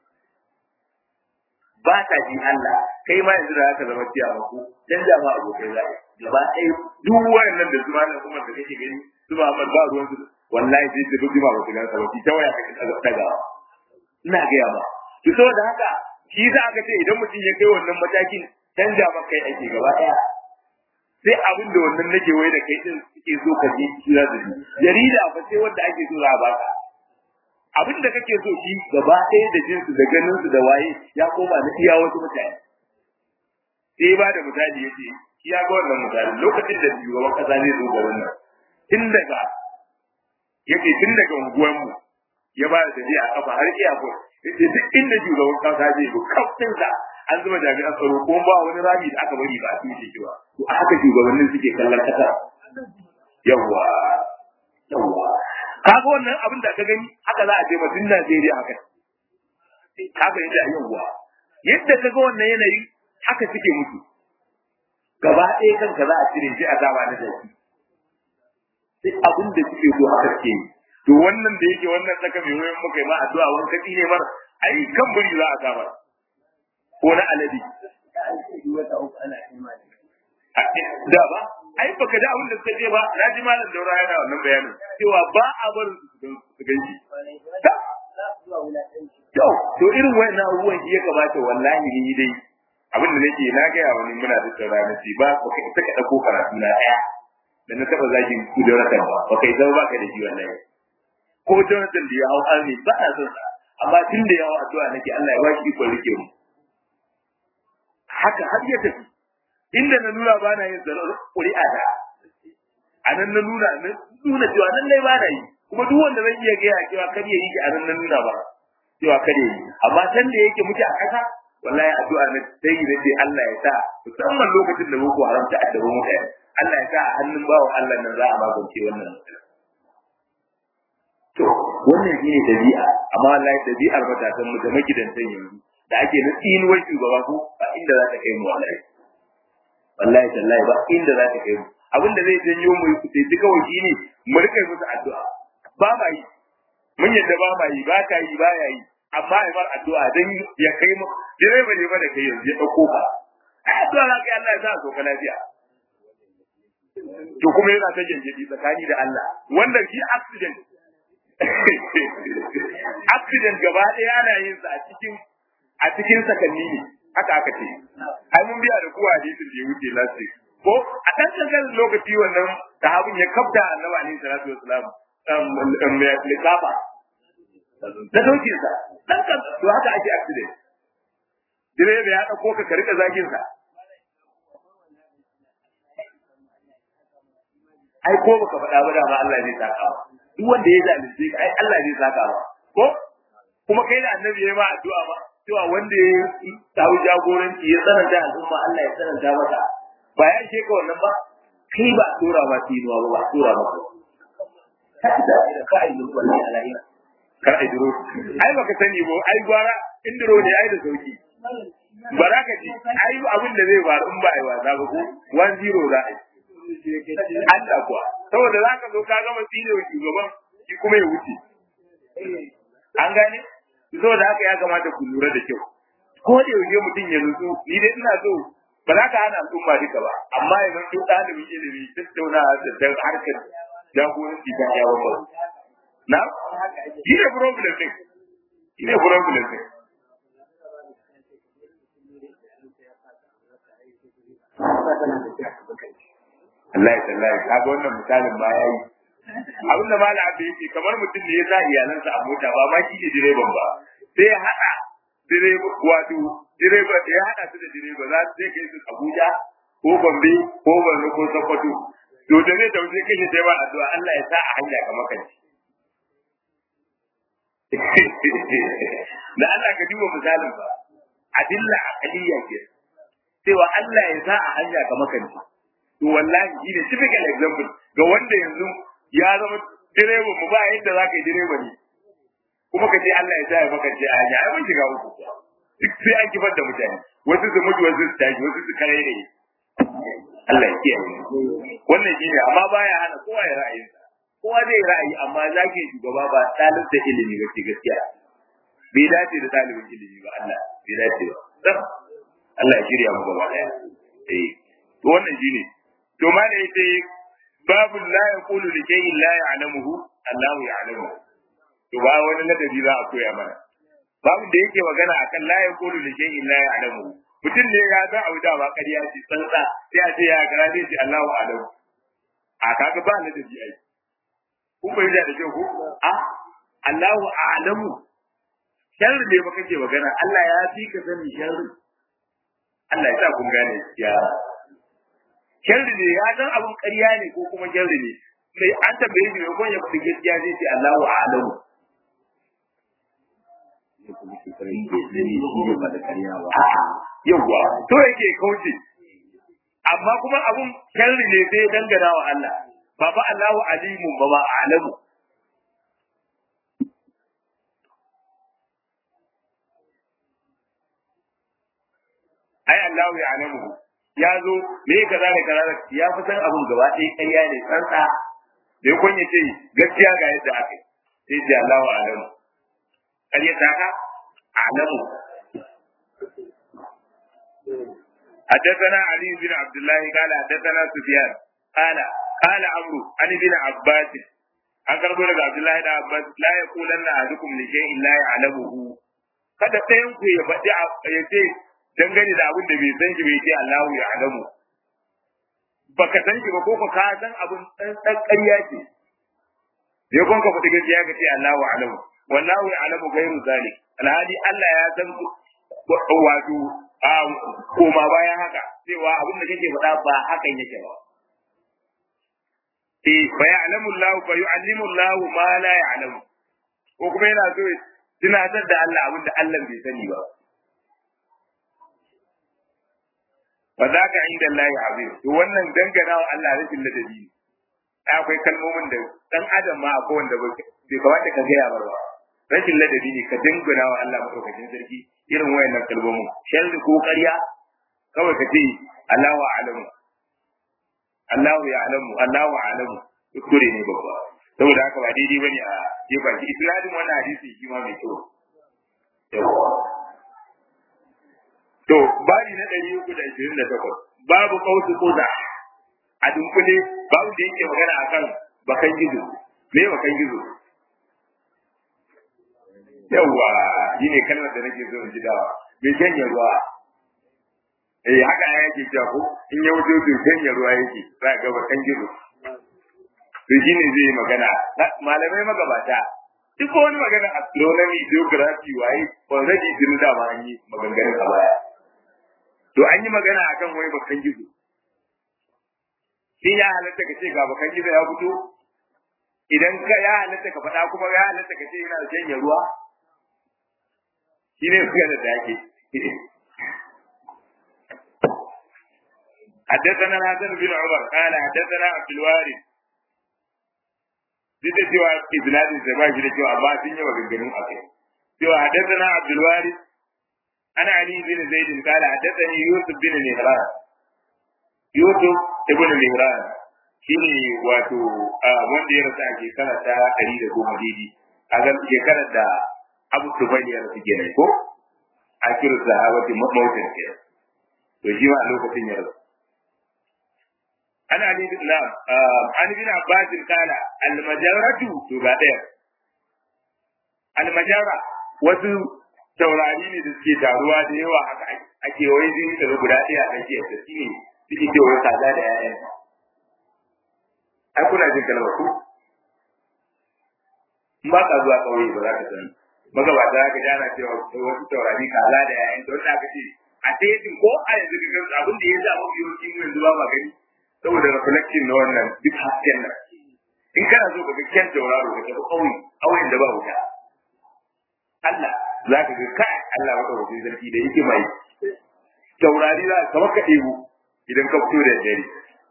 ba ta ji Allah kai ma yanzu da haka zama ciya mako dan jama abokai za gaba ɗaya duk wannan da zuwa nan kuma da kake gani su ba ba ruwan su wallahi sai ta dubi ma ba kidan sa ba ki tawaya ka daga ina ga ya ba to saboda haka shi za ka ce idan mutum ya kai wannan matakin canja maka kai ake gaba daya sai abin da wannan nake wai da kai din suke so ka ji kira da jarida fa sai wanda ake so za a baka abin da kake so shi gaba ɗaya da jinsu da ganin su da waye ya koma na iya wasu mutane sai ba da misali yace shi ya ga wannan misali lokacin da shugaban kasa zai zo garin nan tun daga yake tun daga unguwar mu ya ba da tafiya a kafa har iya ko yace duk inda shugaban kasa zai zo kaftin sa an zuba jami'an tsaro ko ba wani rami da aka bari ba a tushe shi ba to a haka shugabannin suke kallon kasa yawa yawa kaga wannan abin da ka gani haka za a je mutum Najeriya haka haka yadda yawa yadda kaga wannan yanayi haka suke mutu gaba ɗaya kanka za a cire shi a zaba na jaki sai abin da suke so haka suke yi to wannan da yake wannan saka mai wayan muka yi ma addu'a wani kaci ne mar ai kan buri za a saba ko na alade da ba ai baka da abin da suka je ba na ji malam daura yana wannan bayanin cewa ba a bar su ganci to to irin wayannan abubuwan ya kamata wallahi ni dai abin da nake na ga wani muna da tsara na ce ba baka ita ka dauko karatu na daya da na taba zagin ku da rakan ba baka ita ba ka da shi wallahi ko Jonathan da ya hau arni ba a son sa amma tun da yawa addu'a nake Allah ya ba shi iko rike mu haka har ya tafi inda na nuna ba na yin zarar ƙuri'a da a nan na nuna na nuna cewa nan dai ba na yi kuma duk wanda zan iya gaya cewa kar ya yi a nan na nuna ba cewa kar ya yi amma san da yake muke a ƙasa wallahi addu'a na sai da ce Allah ya sa musamman lokacin da boko haram ta addabi mutane Allah ya sa a hannun bawo Allah nan za a magance wannan matsala to wannan shine dabi'a amma wallahi dabi'ar matasan mu da magidantan yanzu da ake na tsinuwar shugaba ko ba inda za ta kai mu wallahi wallahi tallahi ba inda za ta kai mu abinda zai janyo mu yi sai duka waki ne mu rika musu addu'a ba ma yi mun yadda ba ma yi ba ka yi ba ya yi amma ai mar addu'a dan ya kai mu direba ne ba da kai yanzu ya dauko ka ai addu'a za ka yi Allah ya sa so ka lafiya to kuma yana ta janjadi tsakani da Allah wanda shi accident accident gaba ɗaya ana yin sa a cikin a cikin sakanni ne haka aka ce ai mun biya da kuwa hadisin da ya wuce last ko a dan kankan lokaci wannan sahabin ya kafta annabi alaihi salatu wassalam um ya likafa da dokin sa dan kan to haka ake accident direba ya dauko ka ka rika zagin sa ai ko baka faɗa ba da ma Allah zai saka duk wanda ya zalunce ka ai Allah zai saka ba ko kuma kai da annabi ya ma addu'a ba cewa wanda ya tawo jagoranci ya tsananta al'umma Allah ya tsananta masa ba ya ce ka wannan ba kai ba tura ba tinuwa ba ba tura ba kada ka yi wallahi alayya kar ai duro ai baka sani ba ai gwara indiro ne ai da sauki baraka ji ai abin da zai faru in ba ai wasa ba ko one zero za a yi Allah kuwa saboda zaka zo ka gama tsinewa shugaban shi kuma ya wuce an gane saboda haka ya kamata ku lura da kyau ko da yaushe mutum ya nutsu ni dai ina so ba za ka hana al'umma duka ba amma ya zanto ɗalibin ilimi tattauna da harkar jagoranci ta yawon ba na shi ne problem ɗin shi ne problem ɗin Allah ya tallahi kaga wannan misalin ba yayi abin da malam abin yake kamar mutum ne ya sa iyalansa a mota ba ma shi ne direban ba sai ya hada direba wato direba ya hada su da direba za su kai su Abuja ko Gombe ko Borno ko Sokoto to da ne tauje kai ne sai ba addu'a Allah ya sa a hanya kamar kai da Allah ka duba misalin ba adilla aqliya ke cewa Allah ya sa a hanya kamar kai to wallahi shi ne typical example ga wanda yanzu ya zama direban mu ba yadda za ka yi direba ne kuma ka ce Allah ya sa ya maka ce a hanya ai mun shiga uku duk sai an kifar da mutane wasu su mutu wasu su tashi wasu su kare ne Allah ya kiyaye wannan shine amma baya hana kowa ya ra'ayinsa kowa zai ra'ayi amma zaki shugaba ba talib da ilimi ba gaskiya bai dace da talibin ilimi ba Allah bai dace ba Allah ya shirya mu gaba daya eh to wannan shine to ma da yace babu la yaqulu li shay'in la ya'lamuhu Allahu ya'lamu to ba wani ladabi za a koya mana babu da yake magana akan la yaqulu li shay'in la ya'lamu mutum ne ya ga abu da ba ƙarya ce tsantsa sai a ce ya gara zai ce Allahu a'lamu a kaga ba ladabi ai kun bai da da ko a Allahu a'lamu sharri ne ba kake magana Allah ya fi ka sani sharri Allah ya sa kun gane ya sharri ne ya san abun ƙarya ne ko kuma sharri ne sai an tambaye shi ko ya faɗi gaskiya zai ce Allahu a'lamu yawwa to yake kauce amma kuma abun sharri ne sai dangana wa Allah ba ba Allahu alimu ba ba a'lamu ai Allahu ya'lamu ya zo me kaza da kaza ya fi san abun gaba ɗaya ƙarya ne tsantsa da ya kunye ce gaskiya ga yadda aka sai ce Allahu a'lamu ƙarya ta ka a'lamu حدثنا علي بن عبد الله قال حدثنا سفيان قال قال عمرو عن ابن عباس an karbo daga Abdullahi da Abbas la yaqulanna ahadukum li shay'in la ya'lamuhu kada ɗayan ku ya faɗi ya ce dangane da abin da bai san shi bai ce Allahu ya'lamu baka san shi ba ko ka san abin dan dan ƙarya ce sai kun ka faɗi gaskiya ka ce Allahu ya'lamu wallahu ya'lamu ghayru zalik alhadi Allah ya san wato a koma bayan haka cewa abin da kake faɗa ba hakan yake ba eh fa ya'lamu Allah fa yu'allimu Allah ma la ya'lamu ko kuma yana so tunatar da Allah abin da Allah bai sani ba fa zaka inda Allah azim to wannan dangana wa Allah rashin ladabi akwai kalmomin da dan adam ma akwai wanda bai kamata ka ga ya barwa rashin ladabi ne ka dangana wa Allah madaukakin sarki irin wayannan kalmomin sharri ko ƙarya kawai ka ce Allahu a'lamu Allahu ya'lamu Allahu a'lamu kuskure ne babba saboda haka ba daidai bane a jefa shi isnadin wannan hadisi shi ma mai kyau to bari na ɗari uku da ashirin da takwas babu kautu koda a dunkule babu da yake magana akan bakan gizo me bakan gizo yawa shi ne kalmar da nake so in ji dawa mai shanye ruwa eh haka ya yake cewa ko in ya wuce to shanye ruwa yake za ga bakan gizo to shi ne zai magana malamai magabata duk wani magana astronomy geography waye already din da ma an yi maganganun a baya to an yi magana akan wai bakan gizo shi ya halatta ka ce ga bakan gizo ya fito idan ka ya halatta ka faɗa kuma ya halatta ka ce yana da shanye ruwa shi ne magana da yake حدثنا الحسن بن عمر قال حدثنا عبد الوارث duk da cewa isnadin sa ba shi da cewa amma sun yi maganganun akai cewa hadathana Abdul Waris ana Ali bin Zaid qala hadathani Yusuf bin Mihran Yusuf ibn Mihran shine wato wanda ya rasa a shekara ta ɗari da goma daidai a ga shekarar da Abu Sufyan ya rasu kenan ko a kiru sahabati mawtin ke to shi ma a lokacin ya rasu ana ali bin lam an bin abbas kala al majarratu to ga daya al majarra wasu taurari ne da suke taruwa da yawa haka ake wai jin da guda daya a ke da shi ne suke cewa kaza da yayan ai kuna jin kalmar ku ba ka zuwa kauye ba za ka sani magabata ka jana cewa wasu taurari kaza da yayan to da ka ce a sai ko a yanzu ga abin da ya zama biyoyi yanzu ba ma gani saboda reflection na wannan duk hasken nan in kana so ka ga kyan tauraro ka tafi kauye kauyen da ba wuta Allah za ka ga kai Allah maka wajen zarki da yake mai taurari za ka maka ɗebo idan ka fito da dare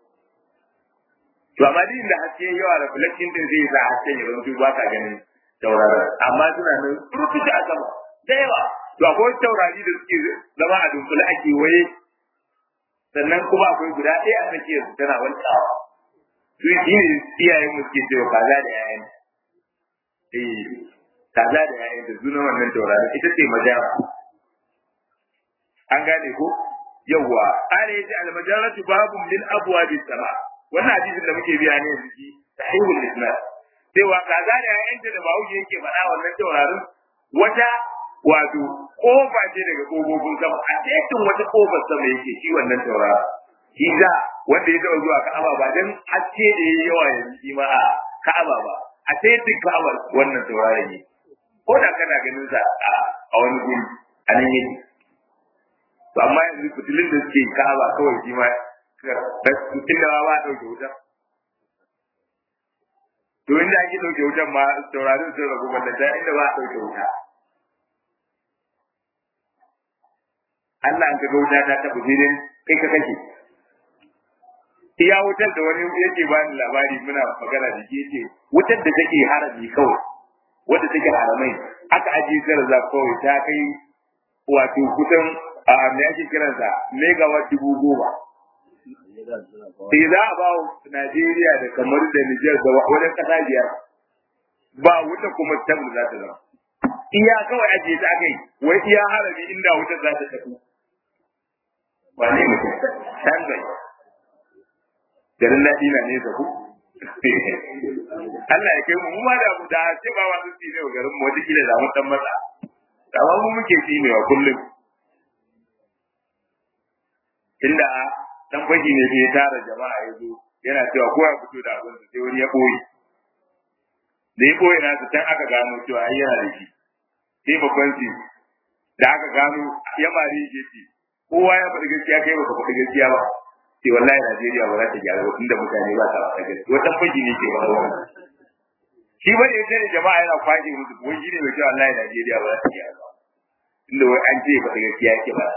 to amma din da haske yawa reflection din zai sa hasken ya zanto ba ka ganin tauraron amma suna nan rubuta a sama da yawa to akwai taurari da suke zama a dunkule ake waye sannan kuma akwai guda ɗaya a tsakiyar su tana wancawa su shi ne iyayen mu suke cewa kaza da yayan eh kaza da yayan da suna wannan tauraron ita ce majara an gane ko yawwa ana yace al-majaratu babun min abwabi sama wannan hadisin da muke biya ne yanzu sahihul isnad cewa kaza da ƴaƴanta da Bahaushe yake faɗa wannan taurarin wata wato kofa ce daga kofofin sama a cikin wata kofar sama yake shi wannan tauraron shi za wanda ya taɓa zuwa Ka'aba ba dan haske da yayi yawa yanzu shi ma a Ka'aba ba a sai duk Ka'aba wannan tauraron ne ko da kana ganin sa a wani guri a nan yake to amma yanzu fitilin da suke Ka'aba kawai shi ma inda ba ba dauke wuta to inda ake dauke wutan ma taurarin sun rabu wannan da inda ba dauke wuta Allah an ga wuta ta tafi gidan kai ka kake iya wutar da wani yake ba ni labari muna magana da shi yace wutar da take harami kawai wanda take haramai aka aje zarza kawai ta kai wato kusan a me ake kiransa megawatt dubu goma sai za a ba Najeriya da kamar da Niger da wajen kasa biyar ba wuta kuma tabu za ta zama iya kawai aje ta kai wai iya harami inda wutar za ta tafi ba ne mutum san bai garin daɗi na ne da ku Allah ya kai mu ma da mu da ce ba wasu ci ne garin mu wata kila da mun dan matsa amma mu muke ci ne wa kullum inda dan fashi ne sai ya tara jama'a ya zo yana cewa ko ya fito da abin sai wani ya boye da ya boye na ta can aka gano cewa ai yana da shi sai babban ci da aka gano ya mari shi ce kowa ya faɗi gaskiya kai ba ka faɗi gaskiya ba sai wallahi Najeriya ba za ta gyara ba tunda mutane ba ta faɗa gaskiya wata fashi ne ke ba shi ba ne sai jama'a yana kwaje musu wai shi ne mai cewa wallahi Najeriya ba za ta gyara ba tunda wai an ce faɗi gaskiya ke ba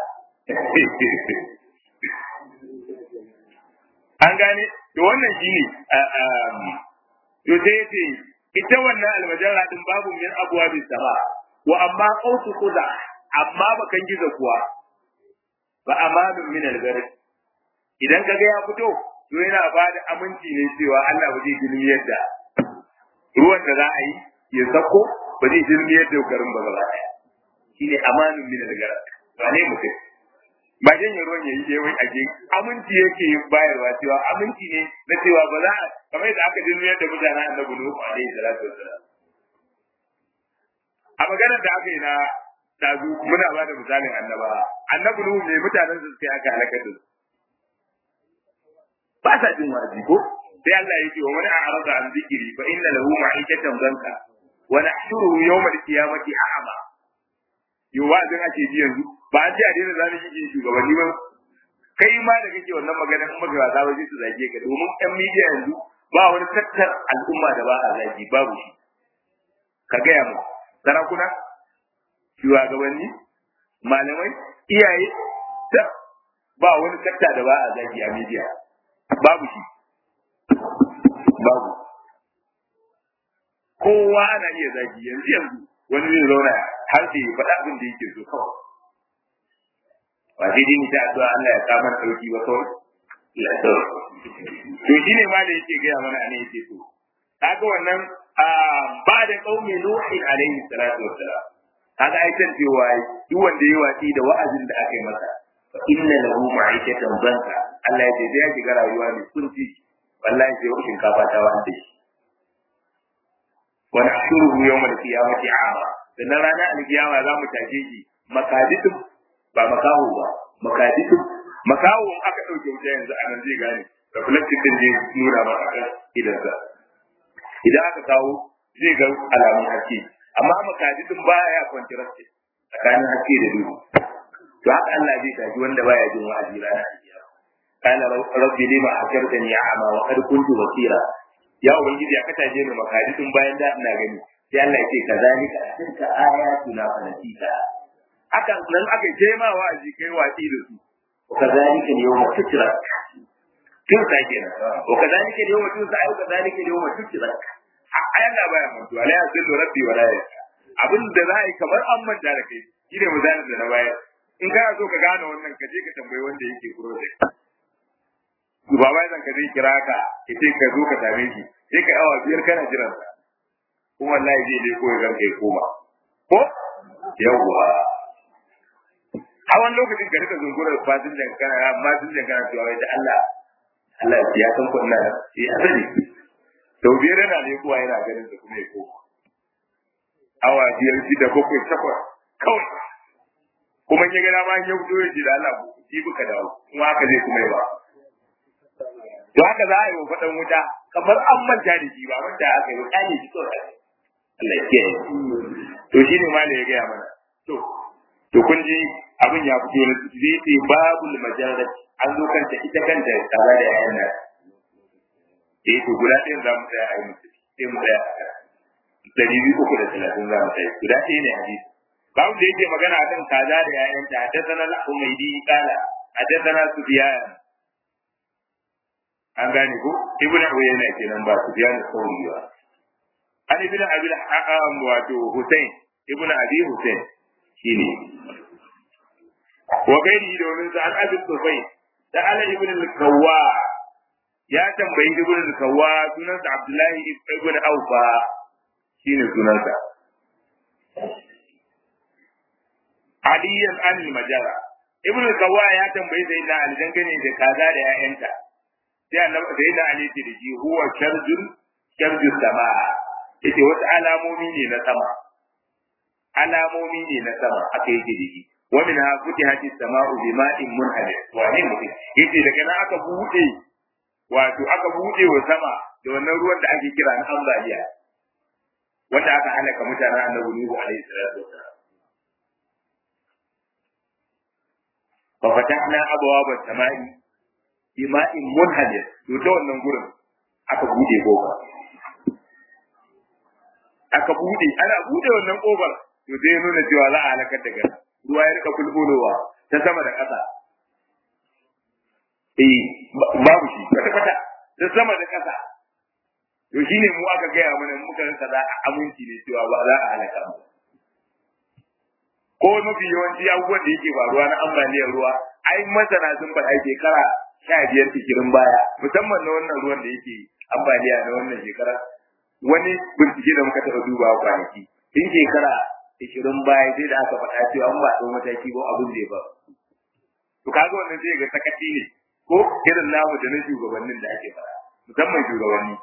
an gane to wannan shine to sai yace ita wannan almajalla din babu min abwabi sama wa amma qautu quda amma bakan giza kuwa ba amanu min algar idan kaga ya fito to yana ba da aminci ne cewa Allah ba zai jini yadda ruwan da za a yi ya sako ba zai jini yadda garin ba gaba daya shine amanu min algar ba ne mutum ba janye ruwan yayi dai wai aje aminci yake bayarwa cewa aminci ne na cewa ba za a kamar yadda aka dinne da mutanen Annabi Nuhu alaihi salatu wassalam a maganar da aka yi na tazu muna ba da misalin annaba Annabi Nuhu ne mutanen su sai aka halaka da su ba sa jin wa'azi ko sai Allah yake wa man a'rada an zikri fa inna lahu ma'ikatan zanka wa nahshuruhu yawm al-qiyamati a'ma yau wa'azin ake ji yanzu ba an ce a daina zane shi shugabanni ba kai ma da kake wannan magana kuma ga za waje su zage ka domin ɗan media yanzu ba wani tattar al'umma da ba a zagi babu shi ka gaya mu sarakuna shugabanni malamai iyaye da ba wani tatta da ba a zagi a media babu shi babu kowa ana iya zagi yanzu yanzu wani zai zauna har sai faɗa abin da yake so kawai ba sai dai ta addu'a Allah ya samar sauki ba kawai ya sauki to shine ma da yake gaya mana ne yake so kaga wannan ba da qaumi nuhin alaihi salatu wassalam kaga ai tan cewa duk wanda yayi wati da wa'azin da aka yi masa fa inna lahu ma'ikatan banka Allah ya ce ya shiga rayuwa ne kunci wallahi sai wucin kafa ta wanda shi wa nahshuruhu yawmal qiyamati a'ma dan ranar alkiyama za mu tashe shi makaditum ba makaho ba makaditum makaho in aka dauke wuta yanzu a nan zai gane reflective din zai nuna ba a kan idan sa idan aka kawo zai ga alamun haske amma makaditum ba ya contrast tsakanin haske da duhu to haka Allah zai tashi wanda baya jin wa'azi ranar alkiyama kana rabbi lima akartani a'ma wa qad kuntu basira ya ubangiji aka taje ni makaditum bayan da ina gani sai Allah ya ce kazalika tilka ayatuna fanatika haka nan aka ce ma wa'azi kai wati da su kazalika yawma tutra tun ta kenan wa kazalika yawma tutra ay kazalika yawma tutra ayan da baya mutuwa la yazillu rabbi wa la yasha abin da za a yi kamar an manta da kai shine misalin da na bayar in kana so ka gane wannan ka je ka tambayi wanda yake project ba wai zan ka zai kira ka yace ka zo ka same shi sai ka awa biyar kana jiran sa kuma wallahi zai dai koyi zan kai koma ko yawwa hawan lokacin ka rika zungurar fasinjan kana fasinjan kana cewa wai da Allah Allah ya san ku ina sai asali sau biyar yana ne kuwa yana ganin da kuma ya koma awa biyar shida bakwai takwas kawai kuma ya gana ma ya fito ya ji da Allah ji buka dawo kuma haka zai kuma yi ba to haka za a yi wa faɗan wuta kamar an manta da shi ba wanda aka yi wuta ne shi kawai Allah ya kiyaye to shi ne ma da ya gaya mana to to kun ji abin ya fito na zai babul majarrat an zo kanta ita kanta tare da yayan nan eh to guda ɗayan za mu tsaya a yi musu sai mu tsaya dari biyu uku da talatin za mu tsaya guda ɗaya ne hadisi babu da yake magana akan kaza da yayanta haddathana al-Humaydi qala haddathana Sufyan an gane ko ibn Uyayna kenan ba Sufyan al-Thawri ba an ibn Abi al-Haqam wato Husayn ibn Abi Husayn shine wa gairi da wani an Abi Sufyan da ala ibn al-Kawwa ya tambayi ibn al-Kawwa sunansa Abdullahi ibn Awfa shine sunansa aliyan an majara ibn al-Kawwa ya tambayi sai da aljangane da kaza da ƴaƴanta sai annabi sai da ali ce da shi huwa sharjul sharjul samaa yace wata alamomi ne na sama alamomi ne na sama aka yake da shi wa min ha futihati samaa'u bima'in munhamir wa ne mutum yace daga nan aka bude wato aka bude wa sama da wannan ruwan da ake kira na ambaliya wanda aka halaka mutanen annabi Nuhu alaihi salatu wasallam fa fatahna abwaaba as-samaa'i bima'in munhamir to ta wannan gurin aka bude kofa aka bude ana bude wannan kofar to zai nuna cewa za a halakar da gari ruwa ya rika kulkulowa ta sama da ƙasa eh babu shi kwata kwata ta sama da ƙasa to shine mu aka gaya mana muka rinka za a aminci ne cewa ba za a halaka mu ko mafi yawanci abubuwan da yake faruwa na ambaliyar ruwa ai masana sun faɗa shekara sha biyar cikin baya musamman na wannan ruwan da yake ambaliya na wannan shekara wani bincike da muka taɓa dubawa kwanaki in shekara ishirin baya sai da aka faɗa cewa an ba ɗau mataki ba abin da ya ba to kaga wannan zai ga sakaci ne ko irin namu da na shugabannin da ake faɗa musamman shugabanni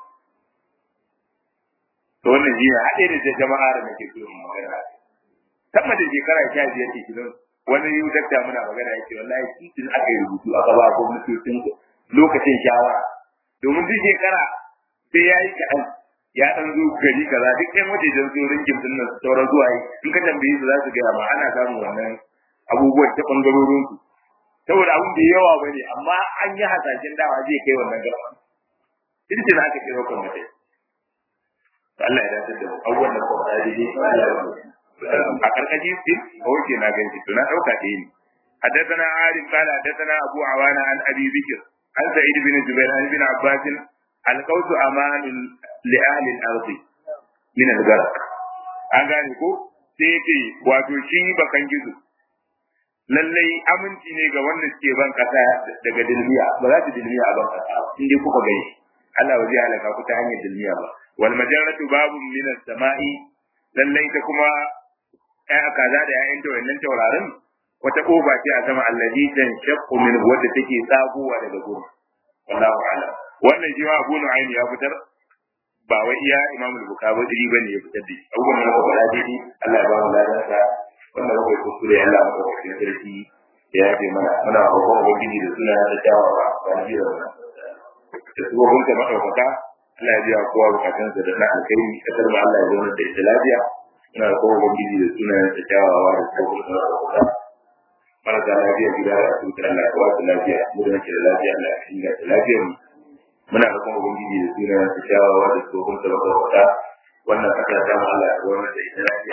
to wannan shi ne haɗe da jama'a da nake so mu magana sama da shekara sha biyar ishirin wani yau dakta muna magana yake wallahi titin aka yi rubutu aka ba gwamnatocin lokacin shawara domin duk shekara sai ya yi kaɗan ya ɗan zo gari kaza duk ɗan wajejen zo rinkin din nan sauran zuwa yi in ka tambaye su za su gaya ma ana samun wannan abubuwan ta ɓangarorin su saboda abin da yawa ba ne amma an yi hasashen dawa zai kai wannan gaba titin aka kira kwamitai Allah ya dace da abubuwan da kuma da dai Allah ya a karkashin sin oke na ganci to na dauka dai ne حدثنا عارف قال حدثنا ابو عوانة عن ابي بكر عن سعيد بن جبير عن ابن عباس القوس امان لاهل الارض من الغرق an gane ko sai ce wato shi bakan gizo lallai aminci ne ga wanda suke ban kasa daga dilmiya ba za su dilmiya a ban kasa in dai kuka gani Allah ba zai halaka ku ta hanyar dilmiya ba wal majarratu babun min as-sama'i lallai ta kuma ai kaza da yayin ta wannan taurarin wata kofa ce a sama allazi tan shaqqu min wadda take tsagowa daga gurin wallahu a'lam wannan shi ma Abu Nu'aym ya fitar ba wai iya Imam al-Bukhari bane ya fitar da shi abubuwan da ba da dai Allah ya ba mu ladansa wannan ba ko kuskure Allah ba ko cikin sarki ya yafe mana muna roƙon ubangiji da suna da tawawa ba ni da wannan da su gun ta madaukaka Allah ya biya kowa bukatunsa da na alkhairi kasar ma Allah ya zo da ita lafiya ina da kowa ubangiji da suna da tawawa da su da madaukaka marasa lafiya gida da su da Allah ya ba su lafiya mu da nake da lafiya Allah ya inganta lafiyar mu muna da kuma ubangiji da suna da tawawa da su da madaukaka wannan kasa ta Allah ya zo da ita lafiya